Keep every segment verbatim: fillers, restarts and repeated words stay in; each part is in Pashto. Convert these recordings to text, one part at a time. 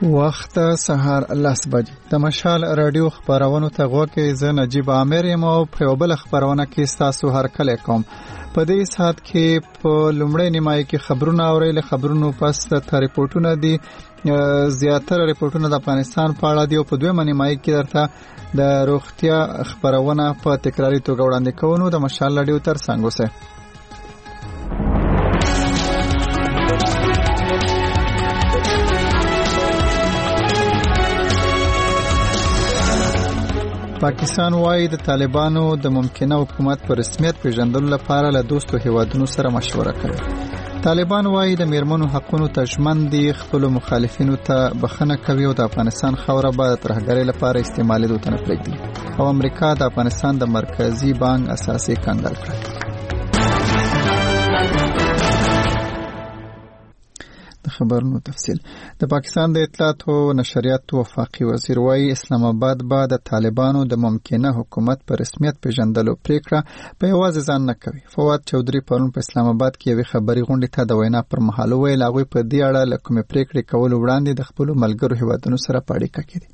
وخت سهار لاس بجې د مشال رادیو خبرونو ته غوږی زه نجیب عامر یم او په بل خبرونه کې تاسو هر کله کوم. په دې ساعت کې په لومړی نیمایي کې خبرونه اورېل خبرونو پس ته ریپورتونه دي. زیاتره ریپورتونه د افغانستان په اړه دي او په دویمه نیمایي کې درته د روغتیا خبرونه په تکراري توګه وړاندې کوو. د مشال رادیو تر څنګ اوسئ. پاکستان وايي د طالبانو د ممکنه حکومت پر رسمیت پیژندلو لپاره له دوستو هیوادونو سره مشوره کوي. طالبان وايي د میرمنو حقوقو ته ژمن دي، خپل مخالفینو ته بخښنه کوي او د افغانستان خوره به د ترهګرۍ لپاره استعمالېدو ته نه پرېږدي او امریکا د افغانستان د مرکزی بانک اساسي کنګل کړ. خبرونو تفصیل. د پاکستان د اطلاعات او نشریات وفاقي وزیر وايي اسلام آباد به د طالبانو د ممکنه حکومت پر رسمیت پیژندلو پریکړه په یوازې ځان نه کوي. فواد چودري پرون په اسلام آباد کې یوه خبري غونډه ته د وینا پر مهال ویل هغه په دې اړه لکه پریکړه کول وړاندې د خپل ملګرو هیوادونو سره پاړیکه کړي.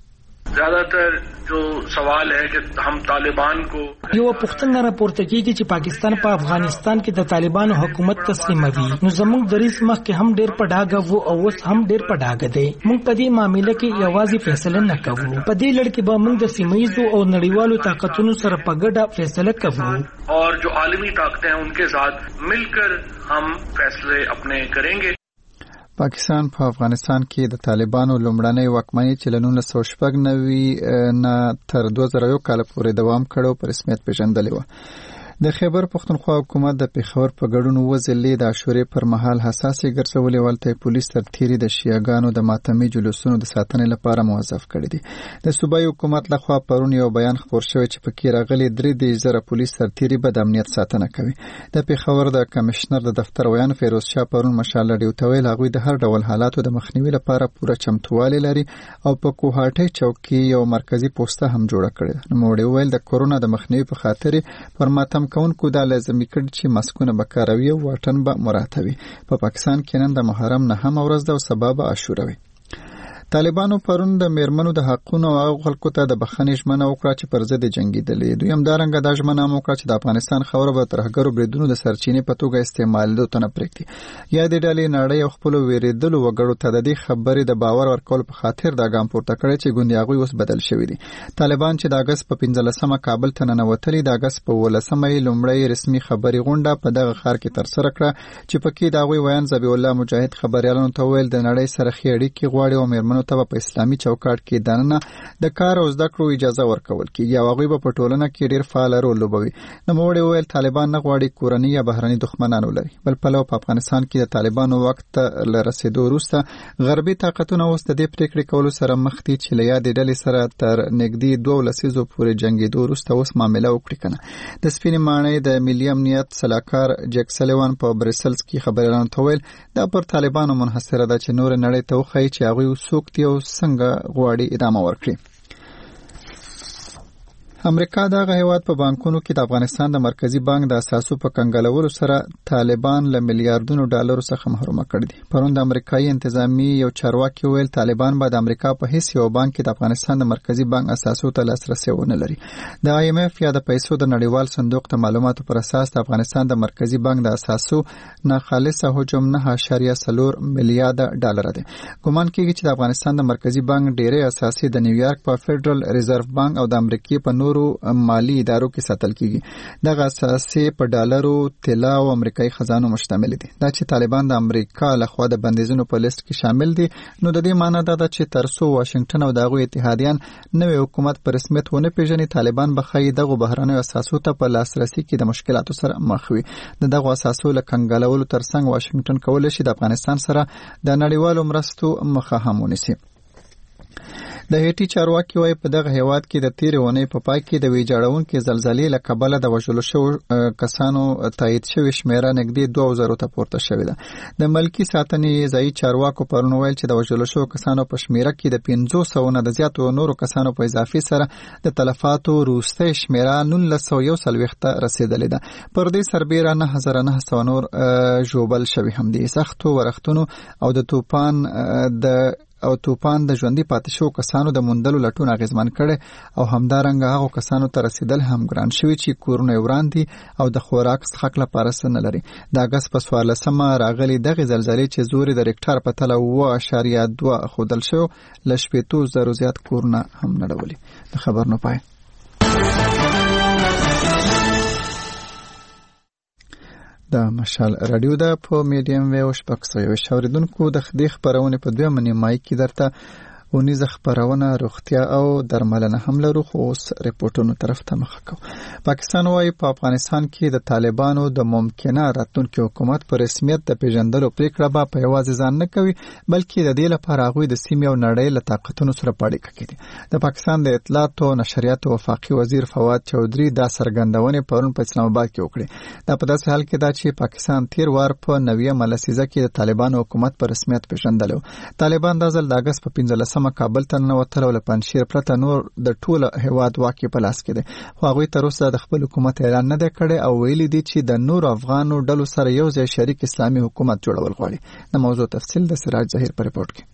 زیادتر جو سوال ہے کہ ہم طالبان کو یو پختنه راپورته کیږي چې پاکستان په افغانستان کې د طالبانو حکومت تسلیموي. نو زموږ دریس مخ کې هم ډېر پډاګه وو او اوس هم ډېر پډاګه دی. موږ په دې معاملې کې یوازې فیصله نه کوو. په دې لړ کې به موږ د سیمایي او نړیوالو طاقتونو سره په ګډه فیصله کوو اور جو عالمی طاقتیں ہیں ان کے ساتھ مل کر ہم فیصلے اپنے کریں گے. پاکستان په افغانستان کې د طالبانو لومړنۍ واکمنۍ چې له نولس سوه شپږ نوي نه تر دوه زره یو کال پورې دوام کړو په رسمیت پیژندلې وه. د خیبر پختونخوا حکومت د پیښور په ګډون وزلې د عاشورې پر مهال حساسې ګرځولې ولته پولیس تر تیری د شیعاګانو د ماتمي جلوسونو د ساتنې لپاره موظف کړي دي. د صوبایي حکومت لخوا پرون یو بیان خبر شوی چې پکې راغلي درې د زره پولیس تر تیری به د امنیت ساتنه کوي. د پیښور د کمشنر د دفتر ویان فیروز شاه پرون مشال لري تویل هغه د هر ډول حالاتو د مخنیوي لپاره پوره چمتووالی لري او په کوهاټي چوکي یو مرکزی پوسټه هم جوړه کړې. نو موږ ویل د کورونا د مخنیوي په خاطر پر ماتم کونکو د لازمي کړ چې ماسکونه بکاروي او واټن به مراتبي. په پاکستان کې نن د محرم نه هم ورځ ده او سبب عاشوره وي. طالبانو پرون د میرمنو د حقونو او خلکو ته د بخښنې ژمنه وکړه چې پر ضد جنگیدلې. دویم دارنګه د ژمنه وکړه چې د افغانستان خوره به ترهګرو بریدونو د سرچینې په توګه استعمالېدو ته نه پرېږدي. یا د ډلې نړۍ او خپل ویریدلو وګړو ته د دې خبرې د باور ورکول په خاطر دا ګام پورته کړی چې ګوندې هغوی اوس بدل شوي دي. طالبان چې د اګست په پنځلسمه کابل ته ننوتلي د اګست په ولسمه یې لومړی رسمي خبري غونډه په دغه ښار کې ترسره کړه چې پکې د هغوی ویان ذبیح الله مجاهد خبریالانو ته ویل د نړۍ سره ښې اړیکې غواړي او میرمنو ته په اسلامي چوکاټ کې دننه د کار او زده کړو اجازه ورکول کیږي او هغوی به په ټولنه کې ډیر فعال رول لوبوي. نوموړي وویل طالبان نه غواړي کورنۍ یا بهرني دښمنان ولري. بل پلو په افغانستان کې د طالبانو وخت له رسیدو وروسته غربي طاقتونه اوس د دې پریکړې کولو سره مخ دي چې له یادې ډلې سره تر نږدې دوه لسیزو پورې جنګېدو وروسته اوس معامله وکړي کنه. د سپینې ماڼۍ د ملي امنیت سلاکار جک سلیوان په برسلز کې خبريالانو ته ویل دا پر طالبانو منحصره ده چې نور نړۍ ته وښایي چې هغوی څوک دي او څنګه غواړي ادامه ورکړي. امریکا دغه هیواد په بانکونو کې د افغانستان د مرکزی بانک د اساسو په کنګلولو سره طالبان له میلیارډونو ډالرو څخه محروم کړي دي. پرون د امریکایي انتظامی یو چارواکي ویل طالبان به د امریکا په هیڅ یو بانک کې د افغانستان د مرکزی بانک اساسو ته لاسرسي ونه لري. د آی ایم اف یا د پیسو د نړیوال صندوق د معلوماتو پر اساس د افغانستان د مرکزی بانک د اساسو ناخالصه حجم نه اعشاریه څلور میلیارډ ډالر دی. ګومان کیږي چې د افغانستان د مرکزی بانک ډیری اساسي د نیویارک په فدرال ریزرو بانک او د امریکای په مالی ادارو کې ساتل کیږي. دغه اساسي په ډالرو، طلا او امریکایي خزانو مشتمل دي. دا چې طالبان د امریکا لخوا د بندیزونو په لیست کې شامل دي نو د دې معنی دا ده چې ترڅو واشنگټن او دغه اتحادیان نوې حکومت په رسمیت ونه پیژني طالبان به خی دغه بهرنیو اساسو ته په لاسرسي کې د مشکلاتو سره مخ وي. دغه اساسو له کنګلولو ترڅنګ واشنگټن کولای شي د افغانستان سره د نړیوالو مرستو مخه هم ونیسي. د هیټي چارواکي وايي په دغه هیواد کې د تیرې ونې په پای کې د ویجاړونکو زلزلې له کبله د وژلو شویو کسانو تایید شوی شمیره نږدې دوه زره ته پورته شوې ده. د ملکی ساتنې ځایي چارواکو پرون ویل چې د وژلو شویو کسانو په شمیره کې د پنځوس سوه نه د زیاتو نورو کسانو په اضافي سره د تلفاتو وروستۍ شمیره نولس سوه یو څلوېښت ته رسېدلې ده. پر دې سربیره نه هزار نه سوه نور ژوبل شوي هم دي. سختو ورښتونو او د توپان د او طوفان د ژوندۍ پاتې شو کسانو د موندلو لټون اغیزمن کړي او همدارنګه هغه کسانو ته رسیدل هم ګران شوي چې کورونه وران دي او د خوراک څښاک لپاره څه نه لري. د اګست په څوارلسمه راغلي دغه زلزلې چې زور د ریکټر په تله اوه اعشاریه دوه ښودل شو له شپېتو زرو زیات کورونه هم نړولي. د خبر نه پای. د مشال رادیو د په میډیم ویو شپږ سوه شاوریدونکو د خدای خبرونه په دوه منیمای کې درته ونیزه خبرونه روغتیا او درملنه هم لرو خو اوس ریپورتونو طرف ته مخ کو. پاکستان وايي په افغانستان کې د طالبانو د ممکنه راتلونکي حکومت پر رسمیت د پیژندلو پریکړه به په یوازې ځان نه کوي بلکې د دې لپاره هغه د سیمې او نړۍ له طاقتونو سره پاړیکه کوي. د پاکستان د اطلاعات او نشریات وفاقي وزیر فواد چودري دا سرګندونه پرون په اسلام آباد کې وکړه. دا په داسې حال کې دا چې پاکستان تیر وار په نوې ملسیزه کې د طالبانو حکومت پر رسمیت پیژندلو. طالبان د ځل د اګست په پنځلسمه کابل ته ننوتل او له پنځشیر پرته نور د ټول هیواد واکې په لاس کې دی. خو هغوی تر اوسه د خپل حکومت اعلان نه دی کړی او ویلي دي چې د نور افغانو ډلو سره یو ځای شریک اسلامي حکومت جوړول غواړي. د موضوع تفصیل د سراج ظهیر په ریپورت کې.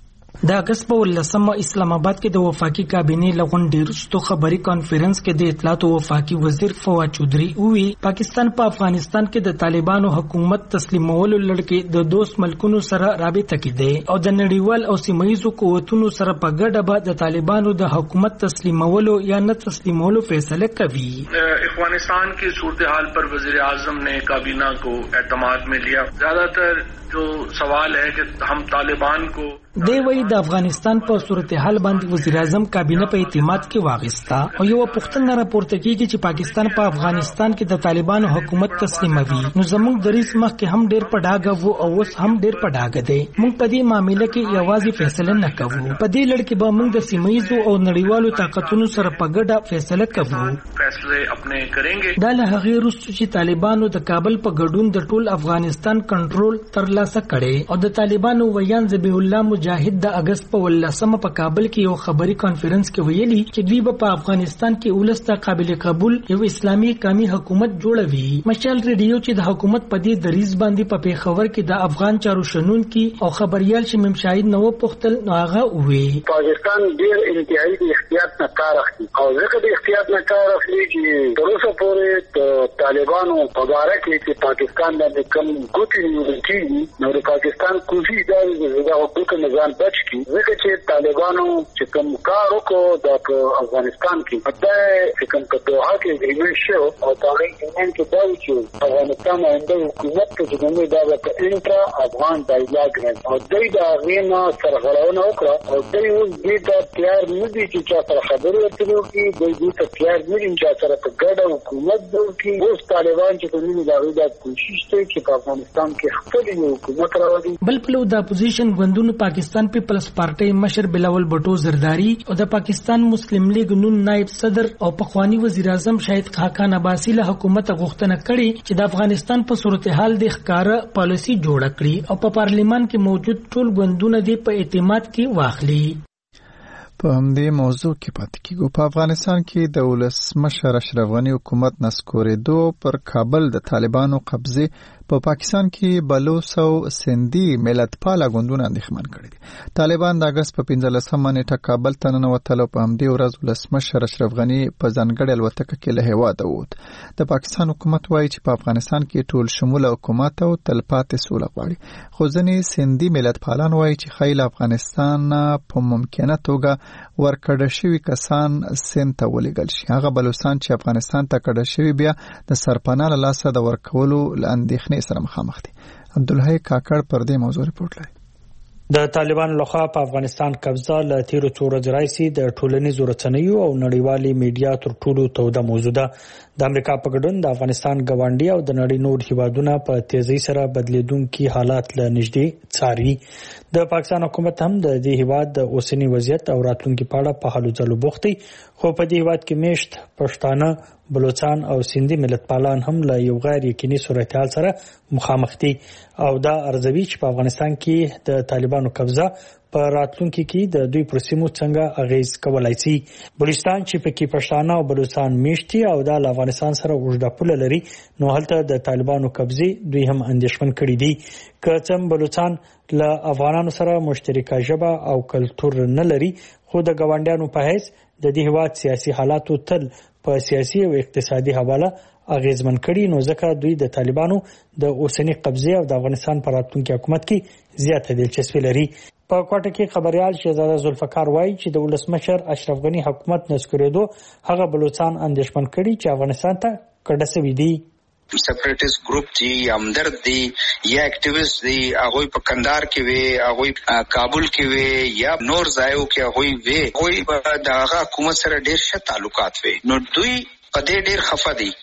د اګست په ولسمه اسلام آباد کې د وفاقي کابینې لغونډې وروسته خبري کانفرنس کې د اطلاعات او وفاقي وزیر فواد چودري وویل پاکستان په افغانستان کې د طالبانو حکومت تسلیمولو لړ د دوست ملکونو سره رابطه کې دی او د نړیوال او سیمایي قوتونو سره په ګډه به د طالبانو د حکومت تسلیمولو یا نه تسلیمولو فیصله کوي. افغانستان کی صورتحال پر وزیر اعظم نے کابینہ کو اعتماد میں لیا. زیادہ تر جو سوال ہے کہ ہم طالبان کو دی وی د افغانستان په صورتحال باندې وزیر اعظم کابینه په اعتماد کې واغستا او یو پوښتنه راپورته کیږي چې پاکستان په افغانستان کې د طالبانو حکومت تسلیموي. نو زموږ دریس مخ کې هم ډیر پډاګه وو او اوس هم ډیر پډاګه دی. موږ په دې معاملې کې یوازې فیصله نه کوو. په دې لړ کې به موږ د سیمایي او نړیوالو طاقتونو سره په ګډه فیصله کوو. فیصله خپل کړنګي. دا له هغه وروسته چې طالبانو د کابل په ګډون د ټول افغانستان کنټرول ترلاسه کړي او د طالبانو ویان ذبیح الله مجاهد د اګست په ولسمه په کابل کې یو خبري کانفرنس کې ویلي چې دوی په افغانستان کې ولسته قابل قبول یو اسلامي قومي حکومت جوړوي. مشال ریډیو چې د حکومت په دې دریز باندې په پیښور کې د افغان چارو شنون کې او خبريال شمیم شاهد نو پختل هغه وی پاکستان ډیر انتهایی د احتیاط نه کار اخلي او ځکه د احتیاط نه کار اخلي چې تر اوسه پورې د طالبانو مبارک چې پاکستان باندې کم ګوتې نیول کېږي نو د پاکستان کوزي ادارې د حکومت نظام بچ کی ځکه چې طالبانو چې کوم کار وکړو د افغانستان کې دا چې کوم په دوحه کې اګریمنټ شو او دا اګریمنټ کې دا چې افغانستان باندې حکومت ته کومه دا د انټرا افغان ډایلاګ او دوی دا غینا سرغړونه وکړه او دوی اوس دې ته تیار نه دي چې چا سره خبرې اترې وکړي دوی دې ته تیار نه دي چې سره په ګډه حکومت وکړي. اوس طالبان چې کومه دا غوډه کوشش کوي چې په افغانستان کې خپل حکومت راوړي. بل په د اپوزیشن غوندونو پاکستان پیپلز پارټي مشر بلاول بټو زرداری او د پاکستان مسلم لیگ نون نائب صدر او پخوانی وزیر اعظم شاهد خاقان عباسی له حکومت غوښتنه کړې چې د افغانستان په صورتحال د ښکارا پالیسی جوړه کړي او په پارلیمان کې موجود ټول غوندونه د په اعتماد کې واخلي. په همدې موضوع کې پاتې کیږو. په افغانستان کې د ولسمشر اشرف غنی حکومت نسکورېدو پر کابل د طالبانو قبضه په پاکستان کې بلوچ او سندي ملت پاله غوندونه اندېښمن کړي دي. طالبان د اګست په پنځلسمه نیټه کابل ته ننوتل او په همدې ورځ ولسمشر اشرف غنی په ځانګړې الوتکه کې له هیواده ووت. د پاکستان حکومت وایي چې په افغانستان کې ټول شموله حکومت او تلپاتې سوله غواړي. خو ځینې سندي ملت پالان وایي چې خیل افغانستان په ممکنه توګه ورکړه شوي کسان سند ته ولېږل شي. هغه بلوچستان چې افغانستان ته کډه شوي بیا د سرپناه له لاسه د ورکولو له اندېښنې سره مخامخ دي. عبدالحی کاکړ پر دې موضوع رپورټ لري. د طالبان لخوا په افغانستان قبضه له تیرو څو ورځې راځي د ټولنیزو رسنیو او نړیوالې میډیا تر ټولو توده موضوع ده. د امریکا په ګډون د افغانستان ګاونډي او د نړۍ نور هیوادونه په تیزی سره بدلیدونکي حالات له نږدې څاري. د پاکستان حکومت هم د دې هیواد د اوسنی وضعیت او راتلونکي په اړه په هلو ځلو بوخت دی. خو په دې هیواد کې میشت پښتانه بلوچستان او سندي ملت پالان هم له یو غیر یقیني صورتحال سره مخامخ دي او دا ارزوي چې په افغانستان کې د طالبانو طالبانو قبضه په راتلونکي کې د دوی پر سیمو څنګه اغیز کولای شي. بلوچستان چې پکې پښتانه او بلوچستان میشتي او د افغانستان سره اوږده پوله لري نو هلته د طالبانو قبضه دوی هم اندېښمن کړي دي. که څنګه بلوچستان له افغانانو سره مشترکه ژبه او کلتور نه لري خو د ګاونډیانو په حیث د دې هیواد سیاسي حالاتو تل په سیاسي او اقتصادي حواله اغیزمن کړي نو ځکه دوی د طالبانو د اوسنی قبضه او د افغانستان پر راتلونکي حکومت کې زیاته دلچسپي لري. په کوټه کې خبريال شهزاده ذوالفقار وایي چې د ولسمشر اشرف غنی حکومت نسکریدو هغه بلوچستان اندېښمن کړي چې افغانستان ته کډه سوي دي. سپریټیست ګروپ دي یا همدرد دي یا اکټیویست دي هغه په کندهار کې وي هغه کابل کې وي یا نور ځایو کې هغه وي هغه د حکومت سره ډېر ښه تعلقات وي نو دوی په دې ډېر خفه دي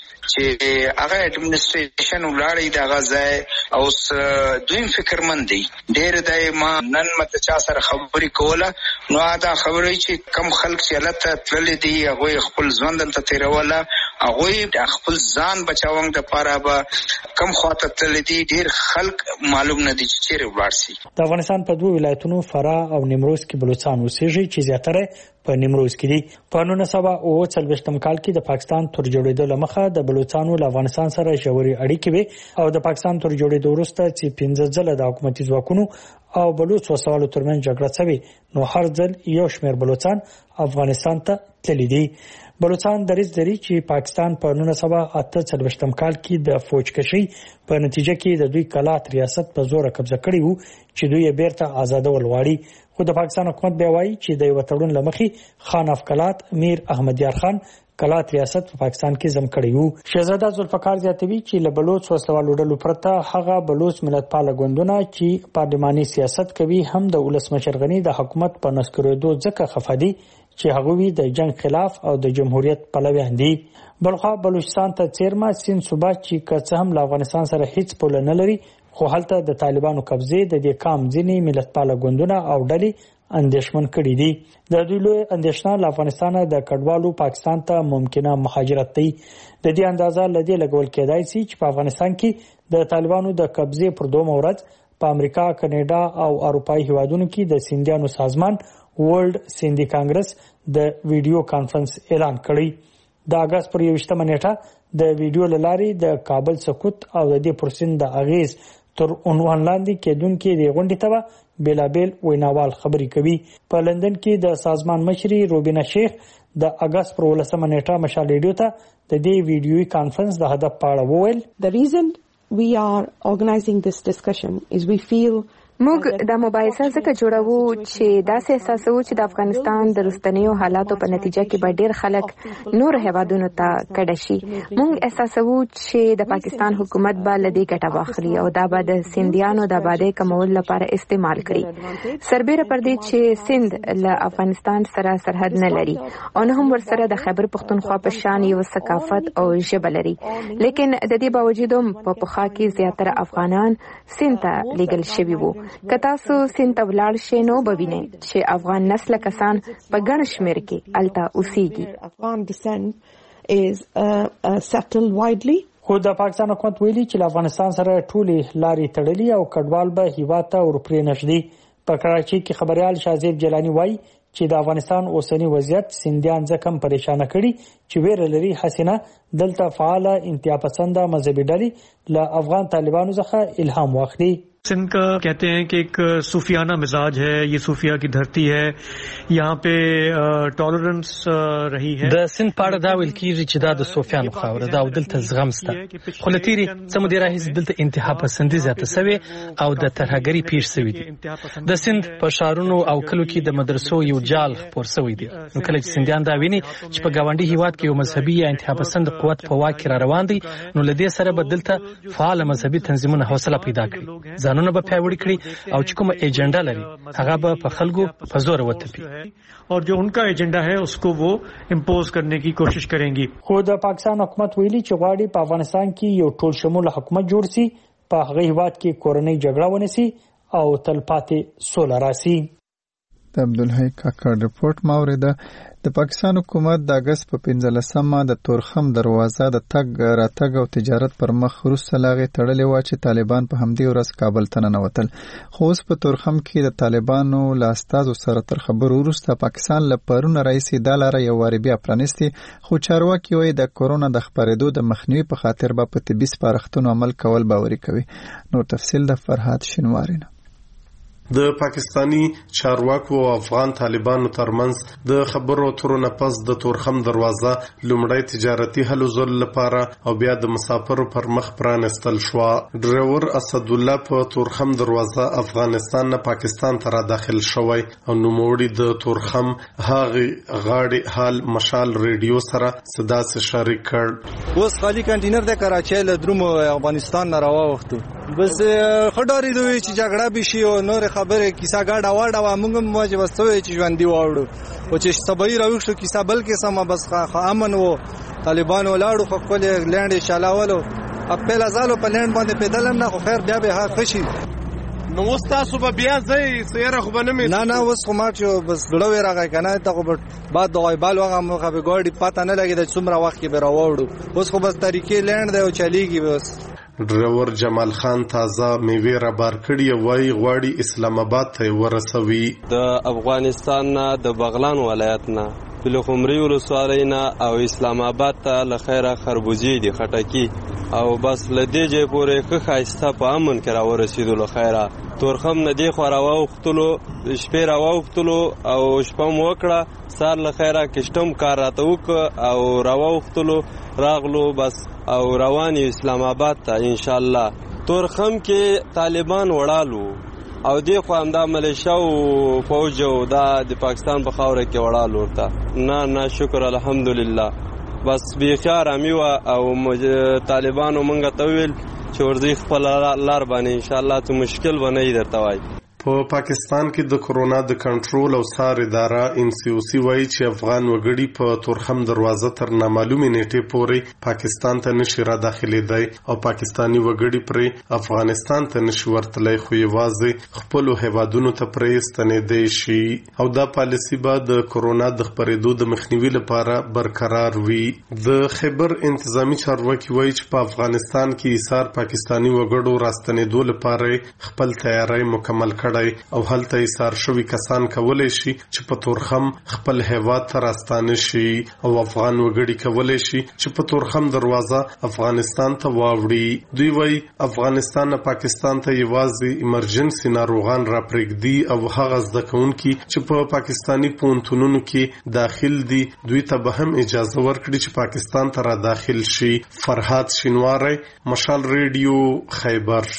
چې هغه اډمنسټریشن ولاړی دا غځای او دویم فکرمن دی ډېر دای ما نن مت چا سره خبرې کوله نو دا خبرې چې کم خلک چې لته تلل دي هغه خپل ژوند ته تیروله هغه خپل ځان بچاوم د پاره به کم خواته تلل دي ډېر خلک معلوم نه دي چې چیرې ولاړ شي. د افغانستان په دوه ولایتونو فراه او نیمروز کې بلوچستان اوسېږي چې زیاتره په نیمروز کې دي. په نولس سوه اوه څلوېښتم کال کې د پاکستان تر جوړېدو لمخه د بلوچستانو له افغانستان سره ژورې اړیکې وي او د پاکستان تر جوړېدو وروسته چې پنځه ځله د حکومتي ځواکونو او بلوچ وسوالو ترمنځ جګړه شوې نو هر ځل یو شمېر بلوچستان افغانستان ته تللي دي. بلوچستان دریځ لري چې پاکستان په نولس سوه اته څلوېښتم کال کې د فوجکشي په نتیجه کې د دوی کلات ریاست په زور قبضه کړی وو چې دوی یې بیرته آزادول غواړي خو د پاکستان حکومت بیا وایي چې د یو تړون لمخې خان اف کلات میر احمد یار خان کلات ریاست په پاکستان کې زم کړی وو. شهزاده ذوالفقار زیاتوي چې له بلوچ وسلوالو ډلو پرته هغه بلوچ ملتپال ګوندونه چې پارلماني سیاست کوي هم د ولسمشر غنی د حکومت په نسکریدو ځکه خفه دي چې هغه وی د جنگ خلاف او د جمهوریت پلویان دي. بلخوا بلوچستان ته چیرما سین صوبه چې که هم له افغانستان سره هیڅ پوله نه لري خو هلته د طالبانو قبضه د دې کام ځینی ملتپال ګوندونه او ډلې اندېښمن کړي دي. د دوی له اندېښنه له افغانستان د کډوالو پاکستان ته ممکنه مهاجرت دی. د دې اندازه لدی لګول کېدای شي چې په افغانستان کې د طالبانو د قبضه پر دوه ورځ په امریکا، کاناډا او اروپایي هیوادونو کې د سیندیانو سازمان ورلد سیندي کانګرس د ویډیو کانفرنس اعلان کړی. د اگست پر یوشتمه نیټه د ویډیو لاري د کابل سقوط او د دې پرسین د اغیز تر عنوان لاندې کېدونکې د غونډې ته بیلابل ویناوال خبري کوي. په لندن کې د سازمان مشري روبینا شیخ د اگست پر ولسمه نیټه مشال ریډیو ته د دې ویډیوي کانفرنس د هدف په اړه وویل. The reason we are organizing this discussion is we feel موږ د مباحثه ځکه جوړوو چې داسې احساسو چې د افغانستان د رستنیو حالاتو په نتیجه کې به ډېر خلک نور هیوادونو ته کډه شي. موږ احساسوو چې د پاکستان حکومت به له دې ګټه واخلي او دا به د سیندیانو د آبادۍ کمولو لپاره استعمال کړي. سربیره پر دې چې سند له افغانستان سره سرحد نه لري او نه هم ورسره د خیبر پښتونخوا په شان یو ثقافت او ژبه لري، لیکن د دې باوجود هم په پخوا کې زیاتره افغانان سند ته لیږل شوي وو. که تاسو سند ته ولاړ شئ نو به وینئ چې افغان نسله کسان په ګڼ شمېر کې هلته اوسېږي. خو د پاکستان حکومت ویلي چې له افغانستان سره ټولې لارې تړلي او کډوال به هیواد ته ورپرې نشدي. په کراچۍ کې خبريال شازیب جیلانی وایي چې د افغانستان اوسنی وضعیت سیندیان ځکه پریشان کړي چې ویره لري حسینه دلته فعال انتها پسنده مذهبي ډلې له افغان طالبانو څخه الهام واخلي. सिंध का कहते हैं कि एक सूफियाना मिजाज है, ये सूफिया की धरती है, यहाँ पे टॉलरेंस रही है. د سند پاړه دا ویل کیږي چې دا د صوفیانو خاوره ده او دلته زغم شته. خو لتیری سمو دی راهیس دلته انتها پسندي زیاته سوي او د ترهګری پیښ سوي دي. د سند په شهرونو او کلو کې د مدرسو یو جال خپور سوي دي. نو کله چې سندیان دا ویني چې په گاونډي هیواد کې یو مذهبي یا انتها پسند قوت په واک را روان دي نو لدې سره به دلته فعال مذهبي تنظیمونه حوصله پیدا کړي، ځانونه به پیاوړي کړي او چې کومه ایجنډا لري هغه به په خلکو په زور وتپي और जो उनका एजेंडा है उसको वो इम्पोज करने की कोशिश करेंगी. خو د پاکستان حکومت ویلي چې غواړي په افغانستان کې یو ټول شموله حکومت جوړ شي، په هغه هیواد کې کورنۍ جګړه ونسي او تلپاتې سوله راسي. د عبدالحی کاکړ رپورټ ماوریده. د پاکستان حکومت د اگست په پنځلسمه د تورخم دروازه د تګ راتګ او تجارت پر مخ وروسته لاغې تړلې وه چې طالبان په همدې ورځ کابل ته ننوتل. خو اوس په تورخم کې د طالبانو له استازو سره تر خبرو وروسته پاکستان له پرونه راهیسې دا لاره یو وارې بیا پرانیستې، خو چارواکي وایي د کورونا د خپرېدو د مخنیوي په خاطر به په طبي سپارښتنو عمل کول باوري کوي. نور تفصیل د فرهاد شینواری نه. د پاکستانی چارواکو او افغان طالبانو ترمنځ د خبرو اترو نه پس د تورخم دروازه لومړی تجارتي هلو ځلو لپاره او بیا د مسافرو پر مخ پرانستل شو. ډرایور اسد الله په تورخم دروازه افغانستان نه پاکستان ته را داخل شوی او نوموړي د تورخم هغه غاړي حال مشال ریډیو سره صدا سره شریک کړ. اوس خالی کنټینر د کراچۍ له درومو افغانستان نه راووختو، بس خډاري دوی چې جګړه بشي او نور خبره کیسه گاډه واډه و موږ مواجه وستوي چې ژوندۍ واوړو او چې سبای راوښو کیسه بلکې سم بس خا امن وو. طالبان ولاړو خو خپل لند شالاولو خپل ازالو په لند باندې پیدلم نه خو خیر بیا به ها خشي. نو اوس تاسو به بیا ځئ سیاره خو به نه مې نه نه اوس خو ما چې بس ډړو راغی کنه ته خو بعد د غیبال هغه مخه به ګاډي پته نه لګي د څومره وخت کې به راوړو. اوس خو بس طریقې لند دی او چلیږي. بس ډرایور جمال خان تازه میوه را بار کړی وای غواړي اسلام آباد ته ورسوي. د افغانستان نه د بغلان ولایت نه بلخمري ولسوالۍ نه او اسلام آباد ته له خیره خربوزي دي خټکی او بس لدې جې پورې ښه ښایسته په امن کې راورسېدو. له خیره تورخم نه دی خو راواوښتلو شپې راواوښتلو او شپه مو وکړه سار له خیره کشتم کار راته وکړه او راواوښتلو راغلو بس او رواني اسلام آباد ته انشاءالله. تورخم کې طالبان وړالو او دی خو همدا ملیشا او فوج او دا د پاکستان په خاوره کې وړالو ورته. نه نه شکر الحمدلله بس بیخیار امی و او طالبانو منګه ته ویل چې ورځي خپل لار باندې انشاءالله ته مشکل ونه درته وای. په پاکستان کې د کورونا د کنټرول او څار اداره ان سی او سی وایي چې افغان وګړي په تورخم دروازه تر نامعلومې نیټې پورې پاکستان ته نشي را داخلېدای او پاکستانی وګړي پرې افغانستان ته نشي ورتلای، خو یوازې خپلو هیوادونو ته پرې ستنېدای شي او دا پالیسي به د کورونا د خپرېدو د مخنیوي لپاره برقرار وي. د خیبر انتظامی چارواکي وایي چې په افغانستان کې ایثار پاکستانی وګړو راستنېدو لپاره خپل تیاری مکمل کړ او هلته ایثار شوي کسان کولای شي چې په تورخم خپل هیواد ته راستانه شي او افغان وګړي کولای شي چې په تورخم دروازه افغانستان ته واوړي. دوی وایي افغانستان نه پاکستان ته یوازې ایمرجنسي ناروغان را پرېږدي او هغه زده کوونکي چې په پاکستانی پوهنتونونو کې داخل دي دوی ته به هم اجازه ورکړي چې پاکستان ته را داخل شي. فرهاد شینواری، مشال ریډیو، خیبر.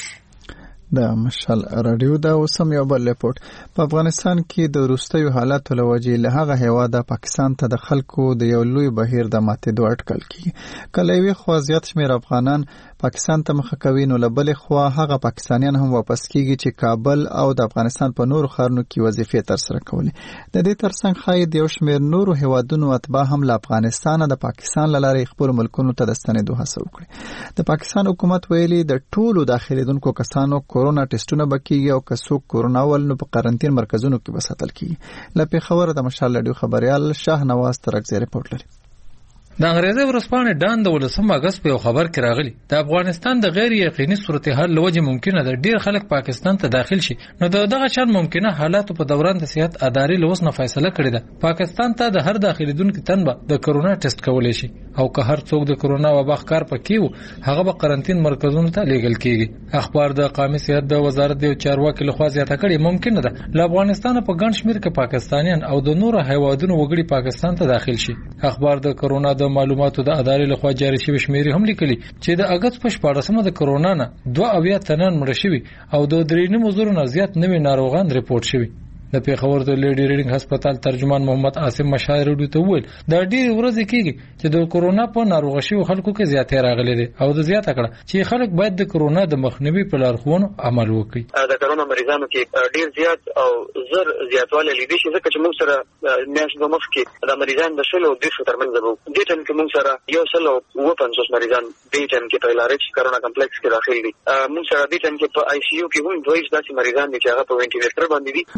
د مشال رادیو دا اوسم یو بل رپورټ. په افغانستان کې د وروستیو حالاتو له وجې له هغه هیواده پاکستان ته د خلکو د یو لوی بهیر د ماتېدو اټکل کیږي. کله یوې خوا زیات شمېر افغانان پاکستان ته مخه کوي نو له بلې خوا هغه پاکستانیان هم واپس کیږي چې کابل او د افغانستان په نورو ښارونو کې وظیفې ترسره کولې. د دې ترڅنګ ښایي یو شمېر نورو هیوادونو اتباع هم له افغانستانه د پاکستان له لارې خپلو ملکونو ته د ستنېدو هڅه وکړي. د پاکستان حکومت ویلي د ټولو داخلېدونکو کسانو کورونا ټیسټونه بکیږي او که څوک کورونا ول نو په قرنټین مرکزونو کې به ساتل کیږي. له پېښور د مشال رادیو خبريال شاه نواز ترکزی رپورټ لري. د انګریزي ورځپاڼې ډان د ولسم اگست په خبر کې راغلی د افغانستان د غیر یقیني صورتحال لوجه ممکنه ده ډیر خلک پاکستان ته داخل شي. نو دغه شان ممکنه حالات په دوران د صحت ادارې لوس نه فیصله کړې ده پاکستان ته د هر داخليدونکو تنبه د کورونا ټیسټ کولای شي او که هر څوک د کورونا وبا ښکار پکې هغه به قرنټین مرکزونو ته لیږل کیږي. اخبار د قومي صحت د وزارت د چارواکي لخوا زیاته کړې ممکنه ده له افغانستان په ګڼ شمېر کې پاکستانیان او د نورو هیوادونو وګړي پاکستان ته داخل شي. اخبار د کورونا د معلوماتو د ادارې لخوا جاری شوی شمیرې هم لیکلي چې د اگست په شپاړسمه د کورونا نه دوه اویا تنان مړه شوي او د درې نیمو زرو نه زیات نوي ناروغان ریپورټ شوي. د پیښور د لیډي ریډینګ هسپتال ترجمان محمد عاصم مشاعر ته وویل دا ډېر ورځې کېږي چې د کورونا په ناروغ شویو خلکو کې زیاتې راغلي دي او د زیاته کړه چې خلک باید د کورونا د مخنیوي په لارښوونو عمل وکړي. د کورونا مریضانو کې ډېر زیات او زر زیاتوالی لیدل شي ځکه چې موږ سره میاشت د مخکې د مریضان د شلو د شو ترمنځ وو. دې ټیم کې موږ سره یو سل او اووه پنځوس مریضان دې ټیم کې په لارښ کورونا کمپلیکس کې داخل دي. موږ سره دې ټیم کې په آی سی یو کې هم دوه داسې مریضان دي چې هغه په وینټیلیټر باندې دي. د ورځې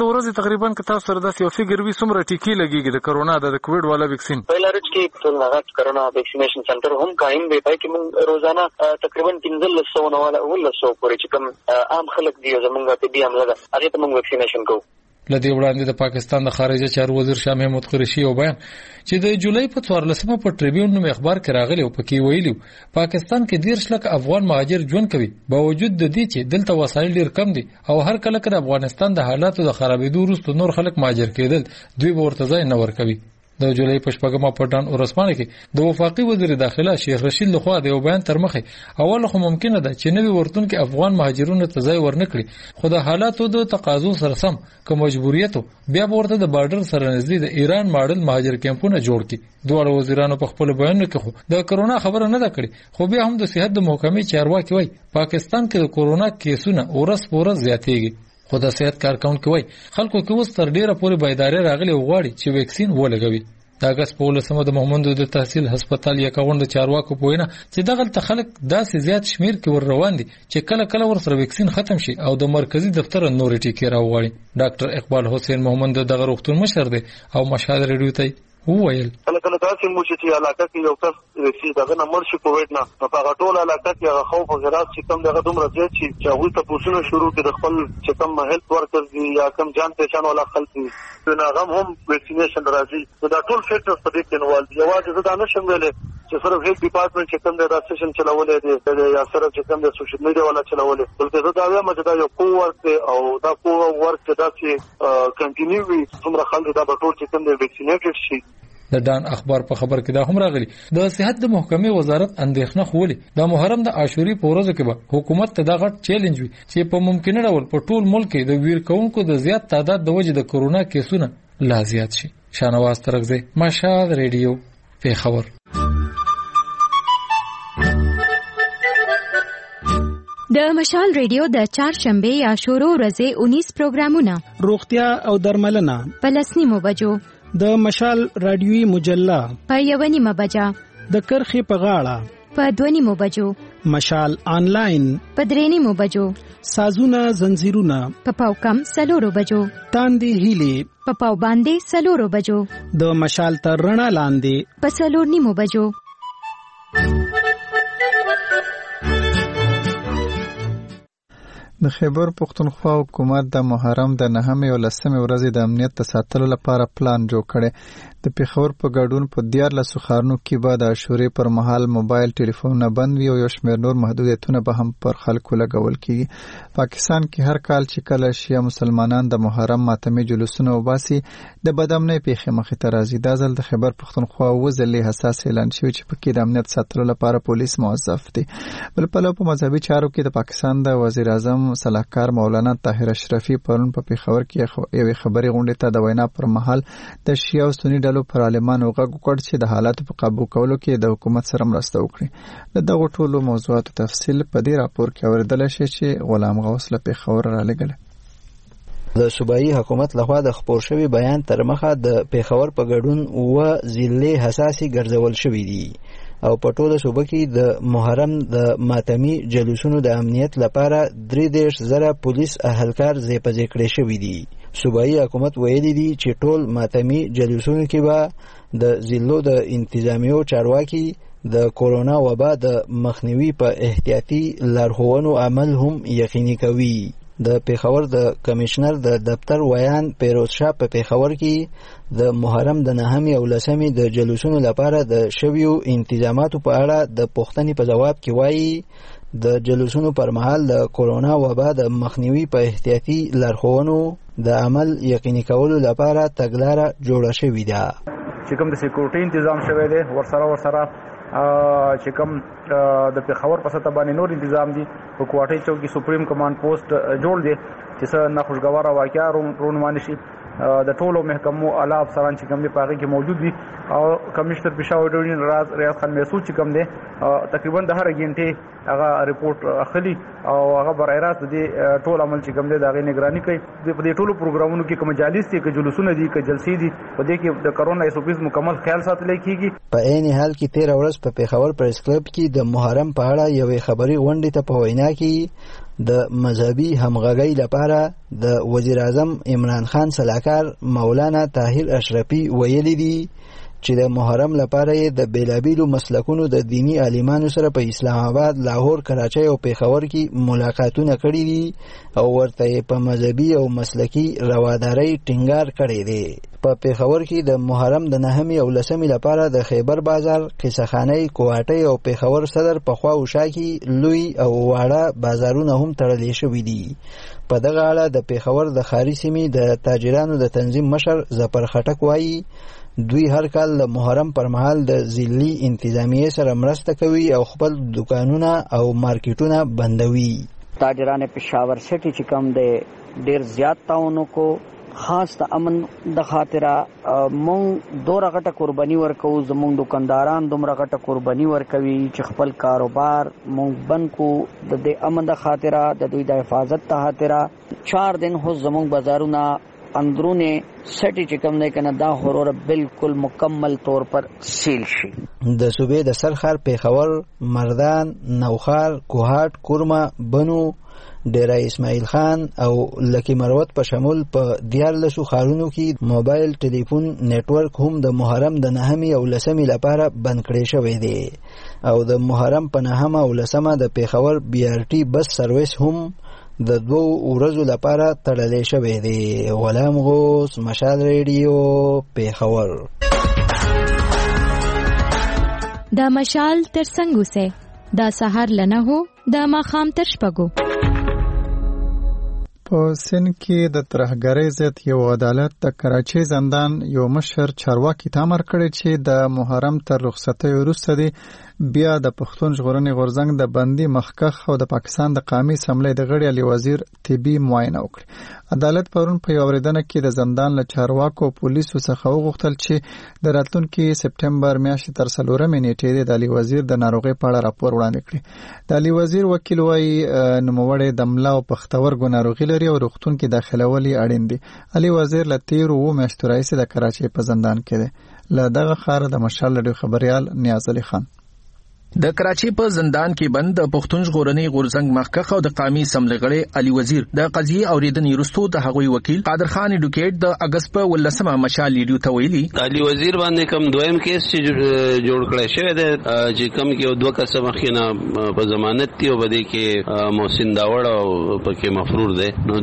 تقریبا که تاسو سره د یو فګر وی څومره ټیکي لګیږي د کرونا د کووډ والا ویکسین په لارج کې ټول هغه کرونا ویکسینیشن سنټر هم قائم دی پای کې موږ روزانه تقریبا پنځه سوه نه ولا ول سو پورې چې کوم عام خلک دی زمونږ ته بیا موږ هغه ته موږ ویکسینیشن کوو. لدی وړاندې د پاکستان د خارجه چارو وزیر شاه محمود قریشي او بیان چې د جولای په څوارلسمه په ټریبیون نوم اخبار کې راغلی او پکې ویلي پاکستان کې ډیر شلک افغان مهاجر ژوند کوي باوجود د دې چې دلته وسایل ډیر کم دي او هر کله کله افغانستان د حالاتو د خرابېدو وروسته نور خلک مهاجر کېدل دوی ورته ځای نه ورکوي. د جولای په شپږمه په ډان اورسمانه کې د وفاقي وزیر داخله شیخ رشید لخوا د یو بیان تر مخه اول خو ممکنه ده چې نوی ورتون کې افغان مهاجرونو ته ځای ورنکړي خو د حالاتو د تقاضو سره سم که مجبوریت بیا ورته د بارډر سره نږدې د ایران ماډل مهاجر کیمپونه جوړ کړي. دوه وزیرانو په خپل بیانونو کې خو د کرونا خبره نه ده کړې خو بیا هم د صحت د محکمې چارواکي وایي پاکستان کې د کرونا کیسونه ورځ په ورځ زیاتېږي خو د صحت کارکونکو وایي خلکو کې اوس تر ډیره پورې بیداری راغلی او غواړي چې ویکسین ولګوي. د اگست په ولسمه د محمد د تحصیل هسپتال یا کاوند چارواکو په وینا چې دغه تخلق داسې زیات شمیر کې ور روان دي چې کله کله ور سره ویکسین ختم شي او د مرکزی دفتر نور ټیکې راوړي. ډاکټر اقبال حسین محمد دغه روغتون مشر دی او مشاهده ریډیو ته وویل کله کله تاسو مو چې علاقه کې یو کس چې دغه نمبر شي کووډ نه په هغه ټول علاقه کې هغه خوف او غراس چې کوم دغه دومره زیات شي چې هغه ته پوښتنه شروع کړي د خپل چې کوم هیلث ورکرز دي یا کوم جان پہچان والا خلک دي نو هغه هم ویکسینیشن راځي دا ټول فیکټرز په دې کې نوال دي. یوازې زه دا نشم ویلې چې صرف هیلث ډپارټمنټ چې کوم د سیشن چلولې دي یا صرف چې کوم د سوشل میډیا والا چلولې بلکې زه دا وایم چې دا یو کو ورک دی او دا کو ورک دا چې کنټینیو وي څومره خلک دا ټول چې کوم د ویکسینیټډ شي. د ډان اخبار په خبر کې دا هم راغلی د صحت د محکمې وزارت اندېښنه خولي د محرم د عاشوري په ورځو کې به حکومت ته دا غټ چیلنج وي چې په ممکنه ډول په ټول ملک کې د ویر کونکو د زیات تعداد د وجې د کرونا کیسونه لا زیات شي. شانواز ترغزی مشهد ریډیو پیښور. د مشال ریډیو د چهارشنبه یا شروع ورځې اونیس پروګرامونه روغتیا او درملنه په لسنیمو بجو د مشال رادیوي مجله په یو نیمه بجه د کرخې په غاړه په دوه نیمو بجو مشال آنلاین په درې نیمو بجو سازونه زنجیرونه په پاو کم سلورو بجو تاندې هیلې په پاو باندې سلورو بجو د مشال تر رڼا لاندې په سلور نیمو بجو. د خیبر پښتونخوا حکومت د محرم د نهمې او لسمې ورځې د امنیت د ساتلو لپاره پلان جوړ کړي. د پیښور په ګډون په دیارلسو ښارونو کې به د عاشورې پر مهال موبایل ټلیفونونه بند وي او یو شمېر نور محدودیتونه به هم پر خلکو لګول کیږي. پاکستان کې هر کال چې کله شیعه مسلمانان د محرم ماتمي جلوسونه وباسي د بدامنۍ پیښې مخې ته راځي. دا ځل د خیبر پښتونخوا اووه ځلې حساس اعلان شوی چې پکې د امنیت ساتلو لپاره پولیس موظف دي. بل پلو په مذهبي چارو کې د پاکستان د وزیر اعظم صلاحکار مولانا طاهر اشرفي پرون په پیښور کې یوې خبري غونډې ته د وینا پر مهال د شیعه او سنی ډلو پر عالمانو غږ وکړ چې د حالاتو په قابو کولو کې د حکومت سره مرسته وکړي. د دغو ټولو موضوعاتو تفصیل په دې راپور کې اوریدل شي چې غلام غوث له پیښور رالېږلی. د صوبایي حکومت لخوا د خپور شوی بیان تر مخه د پیښور په ګډون اووه ضلعې حساسي ګرځول شوي دي او په ټوله صوبه کې د محرم د ماتمي جلوسونو د امنیت لپاره درې دېرش زره پولیس اهلکار ځای په ځای کړي شوي دي. صوبایي حکومت ویلي دي چې ټول ماتمي جلوسونو کې به د ضلعو د انتظامیو چارواکي د کورونا وبا د مخنیوي په احتیاطي لارښوونو عمل هم یقیني کوي. د پیښور د کمشنر د دفتر ویان پیروز شاه په پیښور کې د محرم د نهمې او لسمې د جلوسونو لپاره د شویو انتظاماتو په اړه د پوښتنې په جواب کې وایي د جلوسونو پر مهال د کورونا وبا د مخنیوي په احتیاطي لارښوونو د عمل یقیني کولو لپاره تګلاره جوړه شوې ده. چې کوم د سکیورټي تنظیم شوی دی ورسره ورسره چې کوم د پیښور په سطح باندې نور تنظیم دي په کوټې چوکي سپریم کمانډ پوسټ جوړ دي چې څه نه خوشګواره واقعیا رونمانه شي. د ټولو محکمو اعلی افسران چې کوم دي په هغه کې موجود دي او کمشنر پېښور ډیویژن راز ریاض خان محسود چې کوم دي تقریبا د هر غنټې هغه ریپورت اخلي او هغه برای راست دي ټول عمل چې کوم دي د هغه نگراني کوي. په دې ټولو پروګرامونو کې کوم مجالس دي کې جلوسونه دي کې جلسې دي په دې کې د کرونا ایسوپیز مکمل خیال ساتل کیږي. په عین حال کې تیر ورځ په پیښور پریس کلب کې د محرم په اړه یوې خبري غونډې ته په وینا کې د مذهبي همغږۍ لپاره د وزیر اعظم عمران خان سلاکار مولانا طاهر اشرفي ویلي دي چې د محرم لپاره د بیلابیلو مسلکونو د دینی عالمانو سره په اسلام آباد، لاهور، کراچۍ او پیښور کې ملاقاتونه کړي دي او ورته په مذهبي او مسلکي روادارۍ ټینګار کړی دی. په پیښور کې د محرم د نهمې او لسمې لپاره د خیبر بازار، قصهخانۍ، کوهاټۍ او پیښور صدر په خوا او شا کې لوی او واړه بازارونه هم تړلې شوي دي. په دغه اړه د پیښور د ښاري سیمې د تاجرانو د تنظیم مشر ظفر خټک وایي دوی هر کال د محرم پر مهال د ضلعي انتظامیې سره مرسته کوي او خپل دکانونه او مارکیټونه بندوي. تاجران پېښور سټي چې کوم دی ډېر زیات تعاون کو، خاص د امن د خاطره مونږ دوره غټه قرباني ورکوو. زمونږ دکانداران دومره غټه قرباني ورکوي چې خپل کاروبار مونږ بند کو د دې امن د خاطره، د دوی د حفاظت د خاطره. چار دن هو زمونږ بازارونه اندرونه سټي چې کوم دی کنه دا هورور بالکل مکمل طور پر سیل شي. د صوبې د سرخار، پیښور، مردان، نوخار، کوهاټ، کورما، بنو، ډیره اسماعیل خان او لکی مروت په شمول په دیارلسو ښارونو کې موبایل ټلیفون نیټورک هم د محرم د نهمې او لسمې لپاره بند کړی شوی دی او د محرم په نهمه او لسمه د پیښور بی آر ټي بس سرویس هم د دوو ورځو لپاره تړلی شوی دی. غلام غوث، مشال ریډیو، پیښور. دا مشال تر څنګه سه دا سحر لنه هو دا ماخام تر شپږو. په سن کې د ترهګرۍ ضد یو عدالت د کراچۍ زندان یو مشر چارواکي ته امر کړی چې د محرم تر رخصتۍ وروسته دی بیا د پښتون ژغورنې غورځنګ د بندي مخکخ او د پاکستان د قومي اسمبلۍ د غړي علي وزیر طبي معاینه وکړي. عدالت پرون په یو اورېدنه کې د زندان له چارواکو او پولیسو څخه وغوښتل چې د راتلونکي سپټمبر میاشتې تر څلورمې نیټې د علي وزیر د ناروغۍ په اړه راپور وړاندې کړي. د علي وزیر وکیل وایي نوموړی د ملا او پښتورګو ناروغي لري او روغتون کې داخلول یې اړین دي. علي وزیر له تیرو اووه میاشتو راهیسې د کراچۍ په زندان کې دی. له دغه ښاره د مشال رادیو خبریال نیاز علي خان. د کراچۍ په زندان کې بند د پښتون ژغورنې غورځنګ مخکخ او د قومي اسمبلۍ غړي علي وزیر د قضیې اوریدنې وروسته د هغوی وکیل قادر خان اډوکیټ د اگست په ولسمه مشال ریډیو ته ویلي علي وزیر باندې کوم دویم کیس چې جوړ کړی شوی دی چې کوم کې دوه کسه مخینه په ضمانت دی او بده کې محسن داوړ او پکې مفرور دی نو